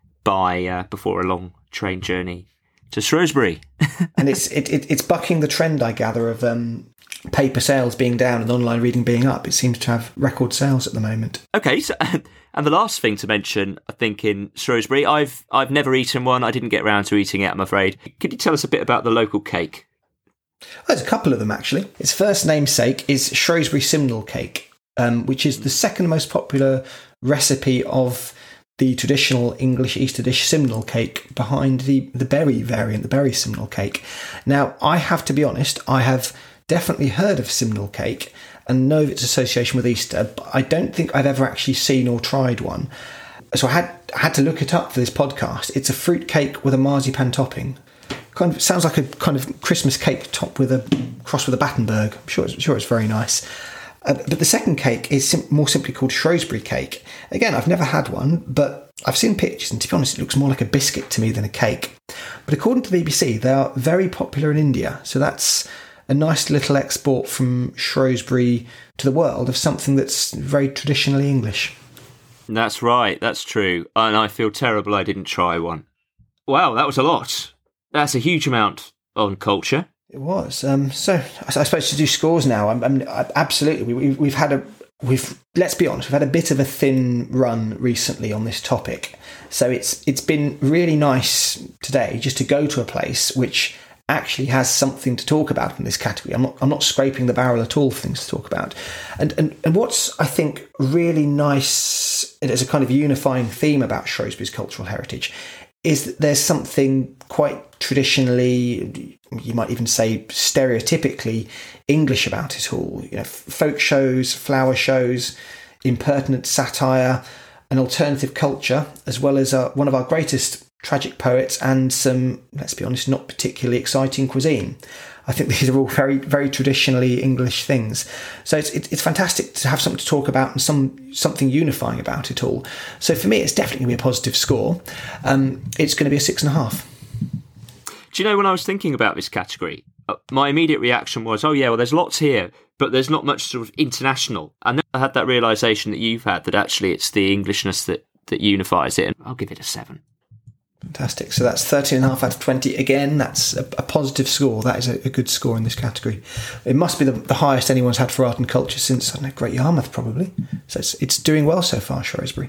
buy uh, before a long train journey to Shrewsbury. And it's it, it it's bucking the trend, I gather, of um, paper sales being down and online reading being up. It seems to have record sales at the moment. Okay, so and the last thing to mention, I think, in Shrewsbury, I've I've never eaten one. I didn't get round to eating it, I'm afraid. Could you tell us a bit about the local cake? Oh, there's a couple of them, actually. Its first namesake is Shrewsbury Simnel Cake, um, which is the second most popular recipe of the traditional English Easter dish Simnel cake, behind the, the berry variant, the berry Simnel cake. Now, I have to be honest, I have definitely heard of Simnel cake and know of its association with Easter, but I don't think I've ever actually seen or tried one. So I had had to look it up for this podcast. It's a fruit cake with a marzipan topping. Kind of sounds like a kind of Christmas cake topped with a cross with a Battenberg. I'm sure it's, I'm sure it's very nice. Uh, but the second cake is sim- more simply called Shrewsbury cake. Again, I've never had one, but I've seen pictures, and to be honest, it looks more like a biscuit to me than a cake. But according to the B B C, they are very popular in India. So that's a nice little export from Shrewsbury to the world of something that's very traditionally English. That's right, that's true. And I feel terrible I didn't try one. Wow, that was a lot. That's a huge amount on culture. It was. Um, so I, I suppose to do scores now. I'm, I'm I, absolutely. We, we've had a we've let's be honest. We've had a bit of a thin run recently on this topic. So it's it's been really nice today just to go to a place which actually has something to talk about in this category. I'm not I'm not scraping the barrel at all for things to talk about. And and and what's I think really nice as a kind of unifying theme about Shrewsbury's cultural heritage is that there's something quite traditionally, you might even say stereotypically English about it all. You know, folk shows, flower shows, impertinent satire, an alternative culture, as well as uh, one of our greatest tragic poets and some, let's be honest, not particularly exciting cuisine. I think these are all very, very traditionally English things. So it's it's fantastic to have something to talk about and some something unifying about it all. So for me, it's definitely going to be a positive score. Um, it's going to be a six and a half. Do you know, when I was thinking about this category, uh, my immediate reaction was, oh yeah, well, there's lots here, but there's not much sort of international. And then I had that realisation that you've had, that actually it's the Englishness that, that unifies it. And I'll give it a seven. Fantastic. So that's thirteen and a half out of twenty. Again, that's a, a positive score. That is a, a good score in this category. It must be the, the highest anyone's had for art and culture since, I don't know, Great Yarmouth, probably. So it's, it's doing well so far, Shrewsbury.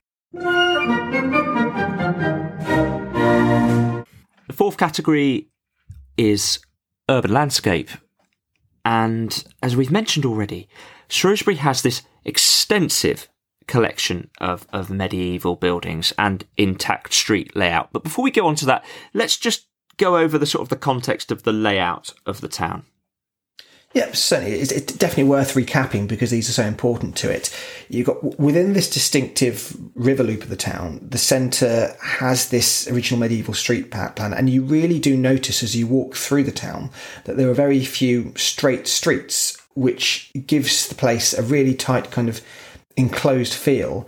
The fourth category is urban landscape. And as we've mentioned already, Shrewsbury has this extensive collection of, of medieval buildings and intact street layout. But before we go on to that, let's just go over the sort of the context of the layout of the town. Yeah, certainly. It's, it's definitely worth recapping because these are so important to it. You've got, within this distinctive river loop of the town, the centre has this original medieval street plan, and you really do notice as you walk through the town that there are very few straight streets, which gives the place a really tight kind of enclosed feel.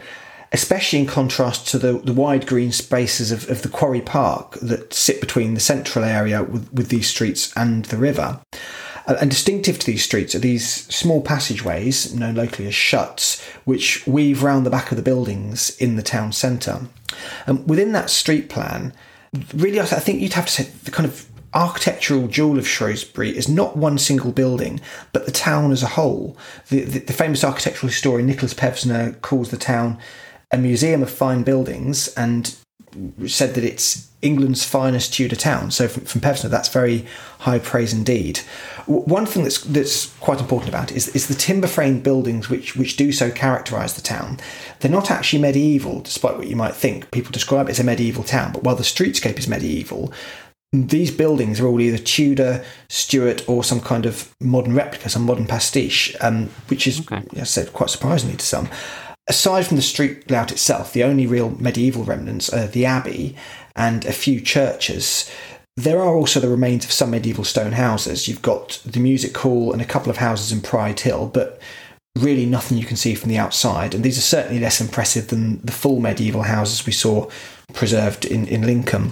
especially in contrast to the, the wide green spaces of, of the Quarry Park that sit between the central area with, with these streets and the river. And distinctive to these streets are these small passageways, known locally as shuts, which weave round the back of the buildings in the town centre. And within that street plan, really, I think you'd have to say the kind of architectural jewel of Shrewsbury is not one single building, but the town as a whole. The, the, the famous architectural historian Nicholas Pevsner calls the town a museum of fine buildings and said that it's England's finest Tudor town. So from, from Pevsner, that's very high praise indeed. One thing that's that's quite important about it is, is the timber-framed buildings which, which do so characterise the town. They're not actually medieval, despite what you might think. People describe it as a medieval town, but while the streetscape is medieval, these buildings are all either Tudor, Stuart, or some kind of modern replica, some modern pastiche, um, which is, okay. as I said, quite surprisingly to some. Aside from the street layout itself, the only real medieval remnants are the abbey and a few churches. There are also the remains of some medieval stone houses. You've got the music hall and a couple of houses in Pride Hill, but really nothing you can see from the outside. And these are certainly less impressive than the full medieval houses we saw preserved in, in Lincoln.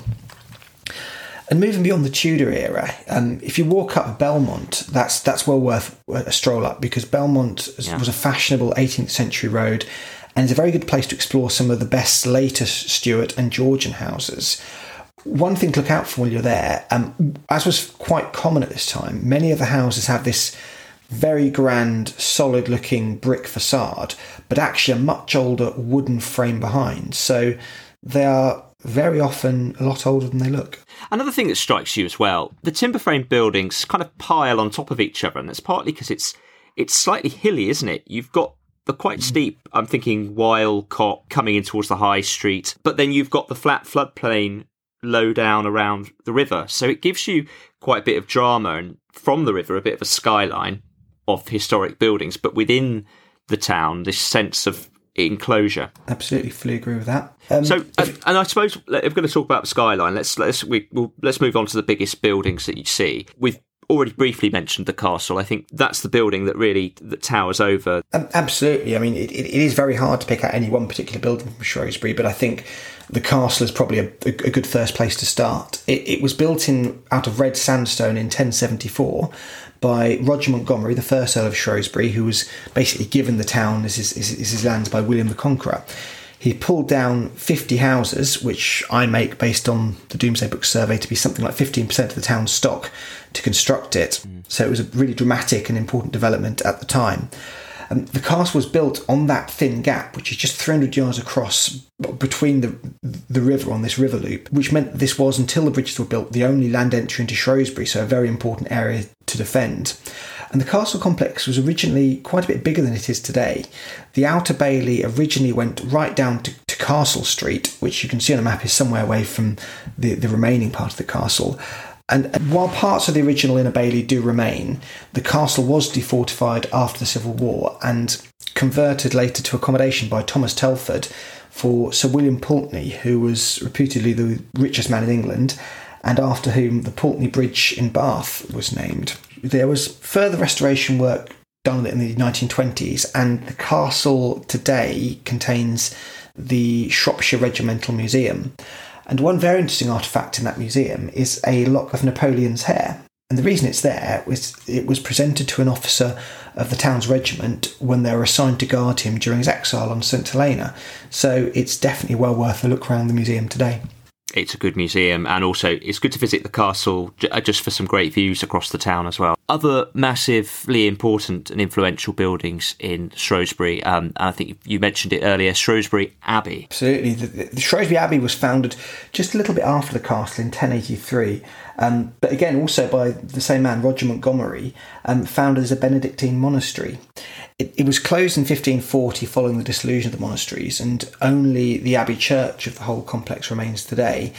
And moving beyond the Tudor era, um, if you walk up Belmont, that's that's well worth a stroll up, because Belmont yeah. was a fashionable eighteenth century road and is a very good place to explore some of the best later Stuart and Georgian houses. One thing to look out for while you're there, um, as was quite common at this time, many of the houses have this very grand, solid-looking brick facade, but actually a much older wooden frame behind. So they are very often a lot older than they look. Another thing that strikes you as well, the timber frame buildings kind of pile on top of each other, and that's partly because it's it's slightly hilly, isn't it? You've got the quite steep, I'm thinking Wilecott coming in towards the high street, but then you've got the flat floodplain low down around the river. So it gives you quite a bit of drama, and from the river, a bit of a skyline of historic buildings, but within the town, this sense of enclosure. Absolutely, fully agree with that. Um, so, and, and I suppose if we're going to talk about the skyline, let's let's we, we'll, let's move on to the biggest buildings that you see. We've already briefly mentioned the castle. I think that's the building that really that towers over. Um, absolutely. I mean, it, it is very hard to pick out any one particular building from Shrewsbury, but I think the castle is probably a, a good first place to start. It, it was built in out of red sandstone in ten seventy-four by Roger Montgomery, the first Earl of Shrewsbury, who was basically given the town as his, as his lands by William the Conqueror. He pulled down fifty houses, which I make, based on the Domesday Book survey, to be something like fifteen percent of the town's stock, to construct it. Mm. So it was a really dramatic and important development at the time. Um, the castle was built on that thin gap, which is just three hundred yards across between the the river on this river loop, which meant this was, until the bridges were built, the only land entry into Shrewsbury, so a very important area to defend. And the castle complex was originally quite a bit bigger than it is today. The Outer Bailey originally went right down to, to Castle Street, which you can see on the map is somewhere away from the, the remaining part of the castle. And while parts of the original Inner Bailey do remain, the castle was defortified after the Civil War and converted later to accommodation by Thomas Telford for Sir William Pulteney, who was reputedly the richest man in England, and after whom the Pulteney Bridge in Bath was named. There was further restoration work done in the nineteen twenties, and the castle today contains the Shropshire Regimental Museum. And one very interesting artefact in that museum is a lock of Napoleon's hair. And the reason it's there was it was presented to an officer of the town's regiment when they were assigned to guard him during his exile on St Helena. So it's definitely well worth a look around the museum today. It's a good museum, and also it's good to visit the castle just for some great views across the town as well. Other massively important and influential buildings in Shrewsbury, um, and I think you mentioned it earlier, Shrewsbury Abbey. Absolutely. The, the Shrewsbury Abbey was founded just a little bit after the castle in ten eighty-three, um, but again also by the same man, Roger Montgomery, um, founded as a Benedictine monastery. It, it was closed in fifteen forty following the dissolution of the monasteries, and only the Abbey Church of the whole complex remains today.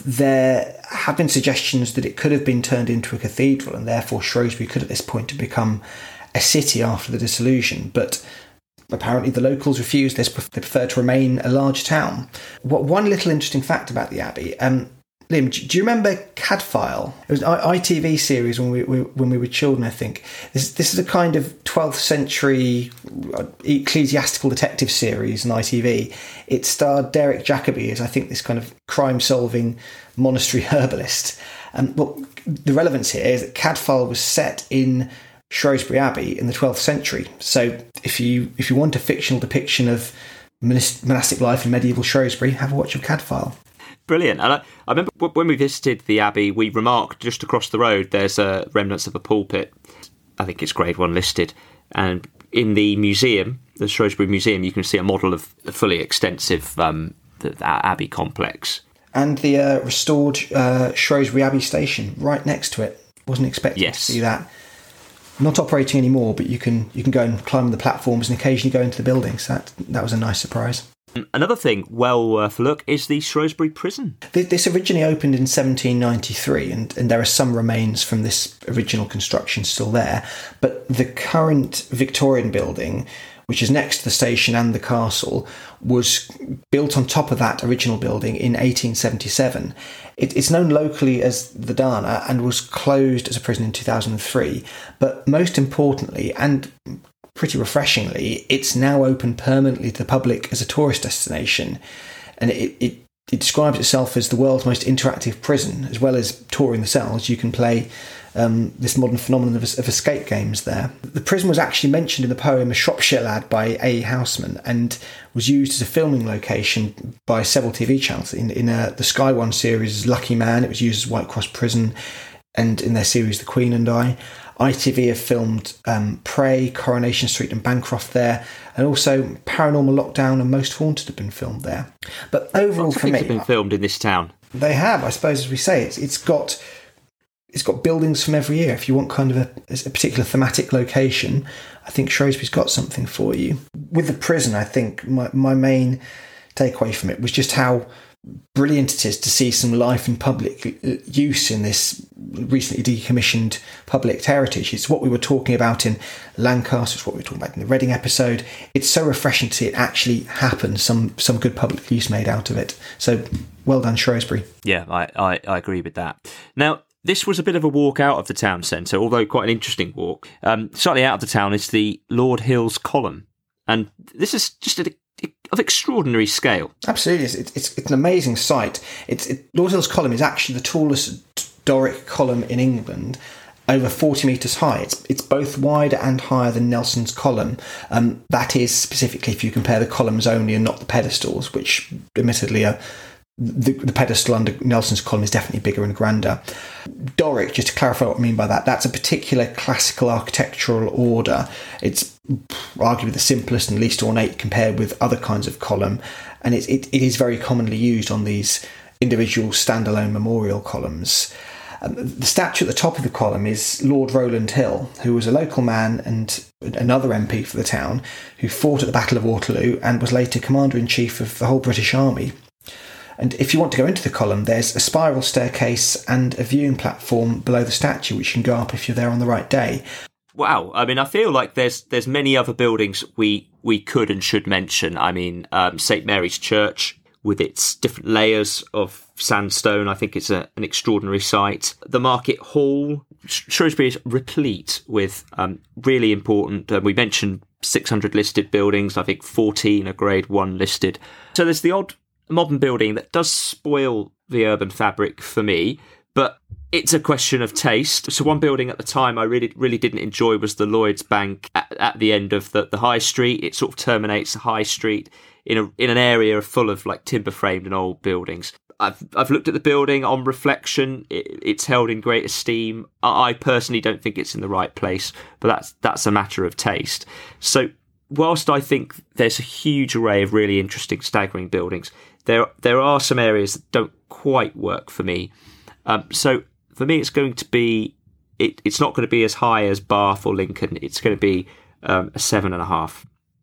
There have been suggestions that it could have been turned into a cathedral, and therefore Shrewsbury could at this point have become a city after the dissolution, but apparently the locals refused this. They preferred to remain a large town. What one little interesting fact about the Abbey, um, Liam, do you remember Cadfael? It was an I T V series when we, we when we were children, I think. This, this is a kind of twelfth century ecclesiastical detective series on I T V. It starred Derek Jacobi as, I think, this kind of crime-solving monastery herbalist. And well, the relevance here is that Cadfael was set in Shrewsbury Abbey in the twelfth century. So if you if you want a fictional depiction of monastic life in medieval Shrewsbury, have a watch of Cadfael. Brilliant. And I, I remember when we visited the Abbey, we remarked just across the road there's a remnants of a pulpit. I think it's grade one listed. And in the museum, the Shrewsbury Museum, you can see a model of a fully extensive um, the, the Abbey complex. And the uh, restored uh, Shrewsbury Abbey station right next to it. Wasn't expecting yes. to see that. Not operating anymore, but you can you can go and climb the platforms and occasionally go into the buildings. That that was a nice surprise. Another thing well worth a look is the Shrewsbury Prison. This originally opened in seventeen ninety-three, and, and there are some remains from this original construction still there. But the current Victorian building, which is next to the station and the castle, was built on top of that original building in eighteen seventy-seven. It, it's known locally as the Dana and was closed as a prison in two thousand three. But most importantly, and pretty refreshingly, it's now open permanently to the public as a tourist destination. And it, it, it describes itself as the world's most interactive prison. As well as touring the cells, you can play um, this modern phenomenon of, of escape games there. The prison was actually mentioned in the poem A Shropshire Lad by A. Houseman and was used as a filming location by several T V channels. In, in uh, the Sky One series Lucky Man, it was used as White Cross Prison, and in their series The Queen and I. I T V have filmed um, Prey, Coronation Street and Bancroft there, and also Paranormal Lockdown and Most Haunted have been filmed there. But overall, Lots for of me, things have been filmed in this town. They have, I suppose, as we say, it's it's got it's got buildings from every year. If you want kind of a, a particular thematic location, I think Shrewsbury's got something for you. With the prison, I think my my main takeaway from it was just how brilliant it is to see some life in public use in this recently decommissioned public heritage. It's what we were talking about in Lancaster, it's what we were talking about in the Reading episode. It's so refreshing to see it actually happen, some some good public use made out of it. So well done, Shrewsbury. Yeah, I, I, I agree with that. Now, this was a bit of a walk out of the town centre, although quite an interesting walk. Um, slightly out of the town is the Lord Hill's Column. And this is just a of extraordinary scale. Absolutely, it's it's, it's an amazing sight. It's it, Lord Hill's Column is actually the tallest Doric column in England, over forty metres high. It's it's both wider and higher than Nelson's Column. Um, that is specifically if you compare the columns only and not the pedestals, which admittedly are. The, the pedestal under Nelson's Column is definitely bigger and grander. Doric, just to clarify what I mean by that, that's a particular classical architectural order. It's arguably the simplest and least ornate compared with other kinds of column, and it, it, it is very commonly used on these individual standalone memorial columns. Um, the statue at the top of the column is Lord Rowland Hill, who was a local man and another M P for the town, who fought at the Battle of Waterloo and was later Commander-in-Chief of the whole British Army. And if you want to go into the column, there's a spiral staircase and a viewing platform below the statue, which you can go up if you're there on the right day. Wow. I mean, I feel like there's there's many other buildings we, we could and should mention. I mean, um, Saint Mary's Church, with its different layers of sandstone, I think it's a, an extraordinary sight. The Market Hall, Shrewsbury is replete with um, really important, uh, we mentioned six hundred listed buildings, I think fourteen are grade one listed. So there's the odd modern building that does spoil the urban fabric for me, but it's a question of taste. So one building at the time I really really didn't enjoy was the Lloyds Bank at, at the end of the, the high street. It sort of terminates the high street in a in an area full of like timber framed and old buildings. I've I've looked at the building on reflection. It, it's held in great esteem. I, I personally don't think it's in the right place, but that's that's a matter of taste. So whilst I think there's a huge array of really interesting, staggering buildings, there there are some areas that don't quite work for me. Um, so for me, it's going to be it, it's not going to be as high as Bath or Lincoln. It's going to be um, a seven and a half.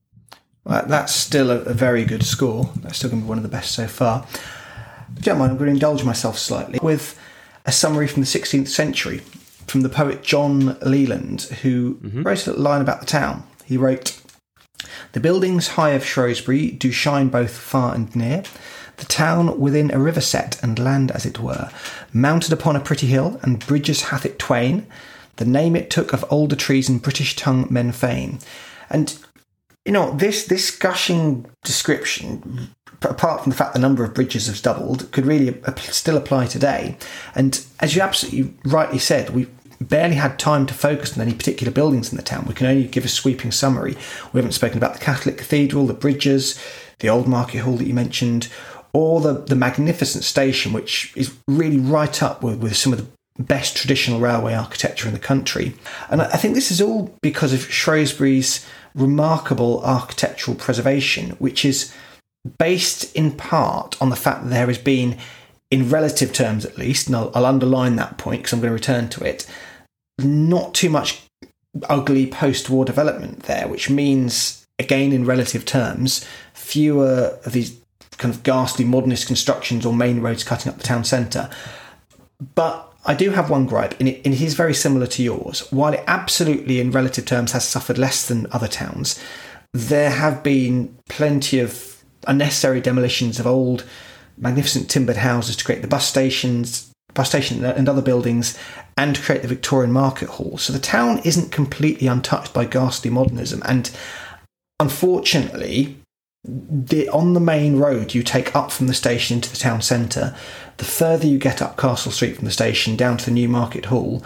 Well, that's still a, a very good score. That's still going to be one of the best so far. If you don't mind, I'm going to indulge myself slightly with a summary from the sixteenth century from the poet John Leland, who mm-hmm. wrote a little line about the town. He wrote, "The buildings high of Shrewsbury do shine both far and near. the town within a river set and land, as it were, mounted upon a pretty hill, and bridges hath it twain. The name it took of older trees in British tongue men feign. And, you know, this this gushing description, apart from the fact the number of bridges has doubled, could really still apply today. And as you absolutely rightly said, we barely had time to focus on any particular buildings in the town. We can only give a sweeping summary. We haven't spoken about the Catholic Cathedral, the bridges, the old market hall that you mentioned, or the, the magnificent station, which is really right up with, with some of the best traditional railway architecture in the country. And I think this is all because of Shrewsbury's remarkable architectural preservation, which is based in part on the fact that there has been, in relative terms at least, and I'll, I'll underline that point because I'm going to return to it, not too much ugly post-war development there, which means, again in relative terms, fewer of these kind of ghastly modernist constructions or main roads cutting up the town centre. But I do have one gripe, and it, and it is very similar to yours. While it absolutely in relative terms has suffered less than other towns, there have been plenty of unnecessary demolitions of old magnificent timbered houses to create the bus stations, bus station and other buildings, and to create the Victorian Market Hall. So the town isn't completely untouched by ghastly modernism. And unfortunately, the, on the main road you take up from the station into the town centre, the further you get up Castle Street from the station down to the new Market Hall,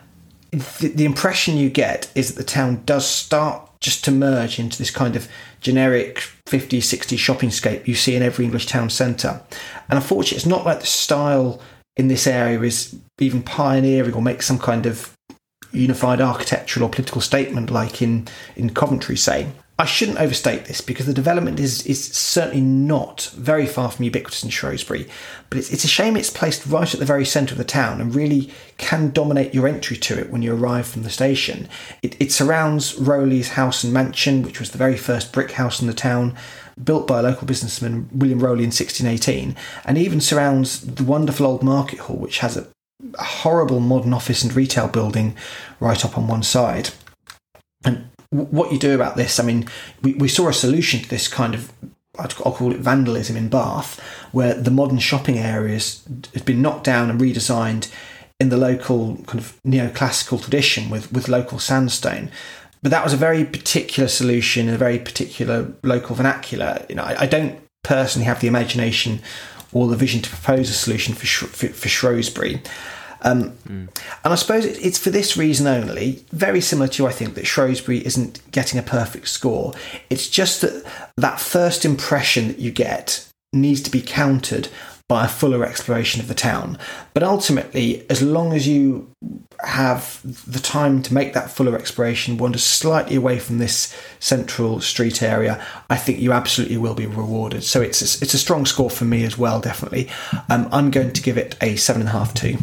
the, the impression you get is that the town does start just to merge into this kind of generic fifties, sixties shopping scape you see in every English town centre. And unfortunately, it's not like the style in this area is even pioneering or makes some kind of unified architectural or political statement like in, in Coventry, say. I shouldn't overstate this because the development is is certainly not very far from ubiquitous in Shrewsbury, but it's, it's a shame it's placed right at the very centre of the town and really can dominate your entry to it when you arrive from the station. It, it surrounds Rowley's house and mansion, which was the very first brick house in the town, built by a local businessman, William Rowley, in sixteen eighteen, and even surrounds the wonderful old Market Hall, which has a, a horrible modern office and retail building right up on one side. And what you do about this, I mean, we, we saw a solution to this kind of, I'll call it vandalism in Bath, where the modern shopping areas had been knocked down and redesigned in the local kind of neoclassical tradition with, with local sandstone. But that was a very particular solution, a very particular local vernacular. You know, I, I don't personally have the imagination or the vision to propose a solution for for, for Shrewsbury. Um, mm. And I suppose it, it's for this reason only, very similar to, I think, that Shrewsbury isn't getting a perfect score. It's just that that first impression that you get needs to be countered by a fuller exploration of the town. But ultimately, as long as you have the time to make that fuller exploration, wander slightly away from this central street area, I think you absolutely will be rewarded. So it's a, it's a strong score for me as well, definitely. Um, I'm going to give it a seven and a half, too.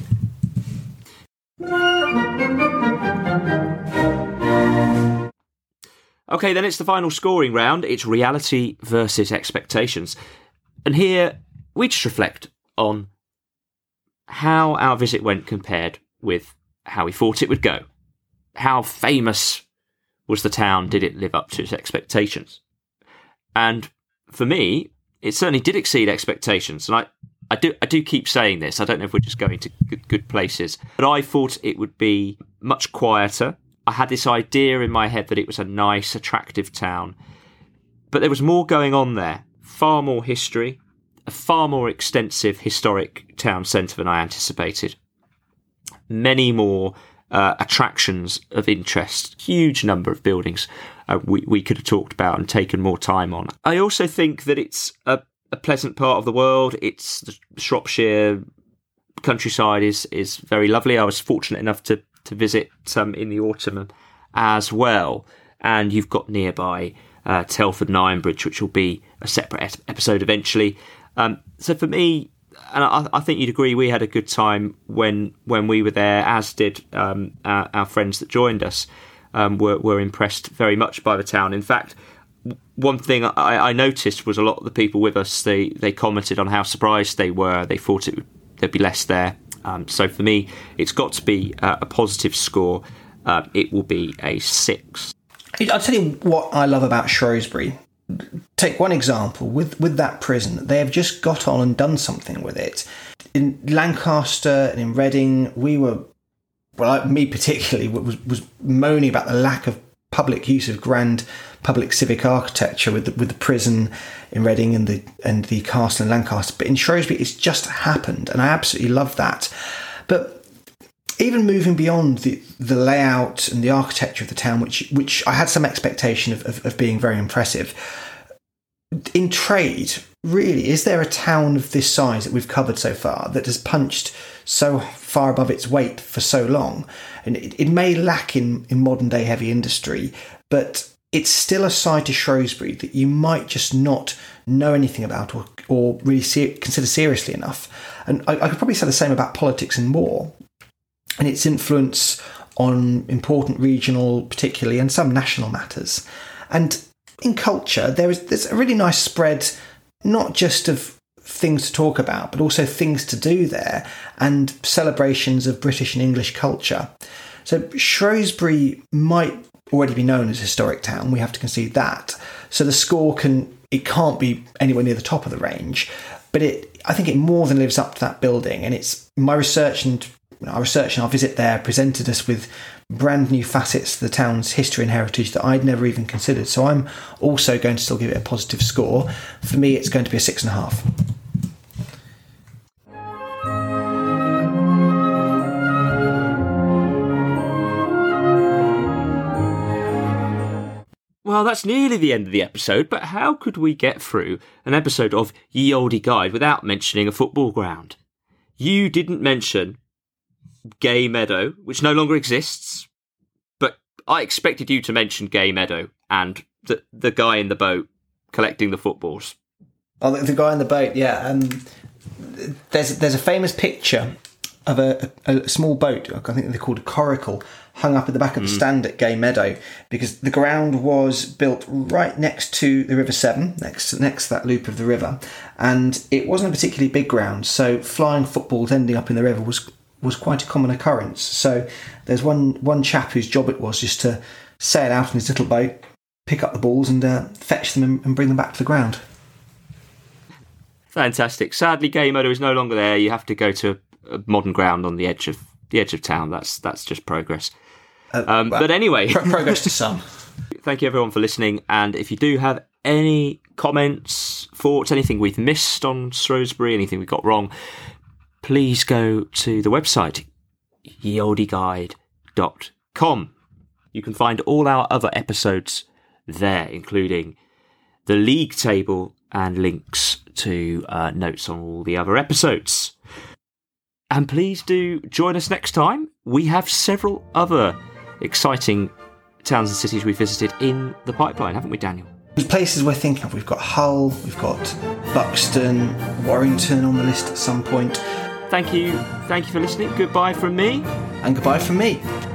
Okay, then it's the final scoring round. It's reality versus expectations. And here we just reflect on how our visit went compared with how we thought it would go. How famous was the town? Did it live up to its expectations? And for me, it certainly did exceed expectations. And I, I do I do keep saying this. I don't know if we're just going to good, good places. But I thought it would be much quieter. I had this idea in my head that it was a nice, attractive town. But there was more going on there. Far more history. A far more extensive historic town centre than I anticipated. Many more uh, attractions of interest. Huge number of buildings uh, we, we could have talked about and taken more time on. I also think that it's a, a pleasant part of the world. It's the Shropshire countryside is, is very lovely. I was fortunate enough to to visit um, in the autumn as well. And you've got nearby uh, Telford and Ironbridge, which will be a separate et- episode eventually. Um, so for me, and I, I think you'd agree, we had a good time when when we were there, as did um, our, our friends that joined us, um, were, were impressed very much by the town. In fact, one thing I, I noticed was a lot of the people with us, they, they commented on how surprised they were. They thought it would, there'd be less there. Um, so for me, it's got to be uh, a positive score. Uh, it will be a six. I'll tell you what I love about Shrewsbury. take one example with with that prison. They have just got on and done something with it. In Lancaster and in Reading, we were, well, me particularly, was was moaning about the lack of public use of grand public civic architecture with the, with the prison in Reading and the and the castle in Lancaster. But in Shrewsbury, it's just happened, and I absolutely love that. But even moving beyond the, the layout and the architecture of the town, which which I had some expectation of, of, of being very impressive, in trade, really, is there a town of this size that we've covered so far that has punched so far above its weight for so long? And it, it may lack in, in modern day heavy industry, but it's still a side to Shrewsbury that you might just not know anything about or, or really see, consider seriously enough. And I, I could probably say the same about politics and war and its influence on important regional, particularly, and some national matters. And in culture, there is there's a really nice spread, not just of things to talk about, but also things to do there, and celebrations of British and English culture. So Shrewsbury might already be known as a historic town. We have to concede that. So the score can it can't be anywhere near the top of the range, but it I think it more than lives up to that building. And it's my research and our research and our visit there presented us with brand new facets to the town's history and heritage that I'd never even considered. So I'm also going to still give it a positive score. For me, it's going to be a six and a half. Well, that's nearly the end of the episode, but how could we get through an episode of Ye Olde Guide without mentioning a football ground? You didn't mention Gay Meadow, which no longer exists, but I expected you to mention Gay Meadow and the the guy in the boat collecting the footballs. Oh, the, the guy in the boat, yeah. Um, there's there's a famous picture of a, a, a small boat, I think they're called a coracle, hung up at the back of the mm. stand at Gay Meadow, because the ground was built right next to the River Severn, next next to that loop of the river, and it wasn't a particularly big ground, so flying footballs ending up in the river was was quite a common occurrence. So there's one one chap whose job it was just to sail out on his little boat, pick up the balls and uh, fetch them and, and bring them back to the ground. Fantastic. Sadly, Gay Meadow is no longer there. You have to go to a modern ground on the edge of the edge of town. That's that's just progress. Uh, um, well, but anyway, pro- progress to some. Thank you everyone for listening. And if you do have any comments, thoughts, anything we've missed on Shrewsbury, anything we got wrong, please go to the website, ye olde guide dot com. You can find all our other episodes there, including the league table and links to uh, notes on all the other episodes. And please do join us next time. We have several other exciting towns and cities we've visited in the pipeline, haven't we, Daniel? There's places we're thinking of. We've got Hull, we've got Buxton, Warrington on the list at some point. Thank you. Thank you for listening. Goodbye from me. And goodbye from me.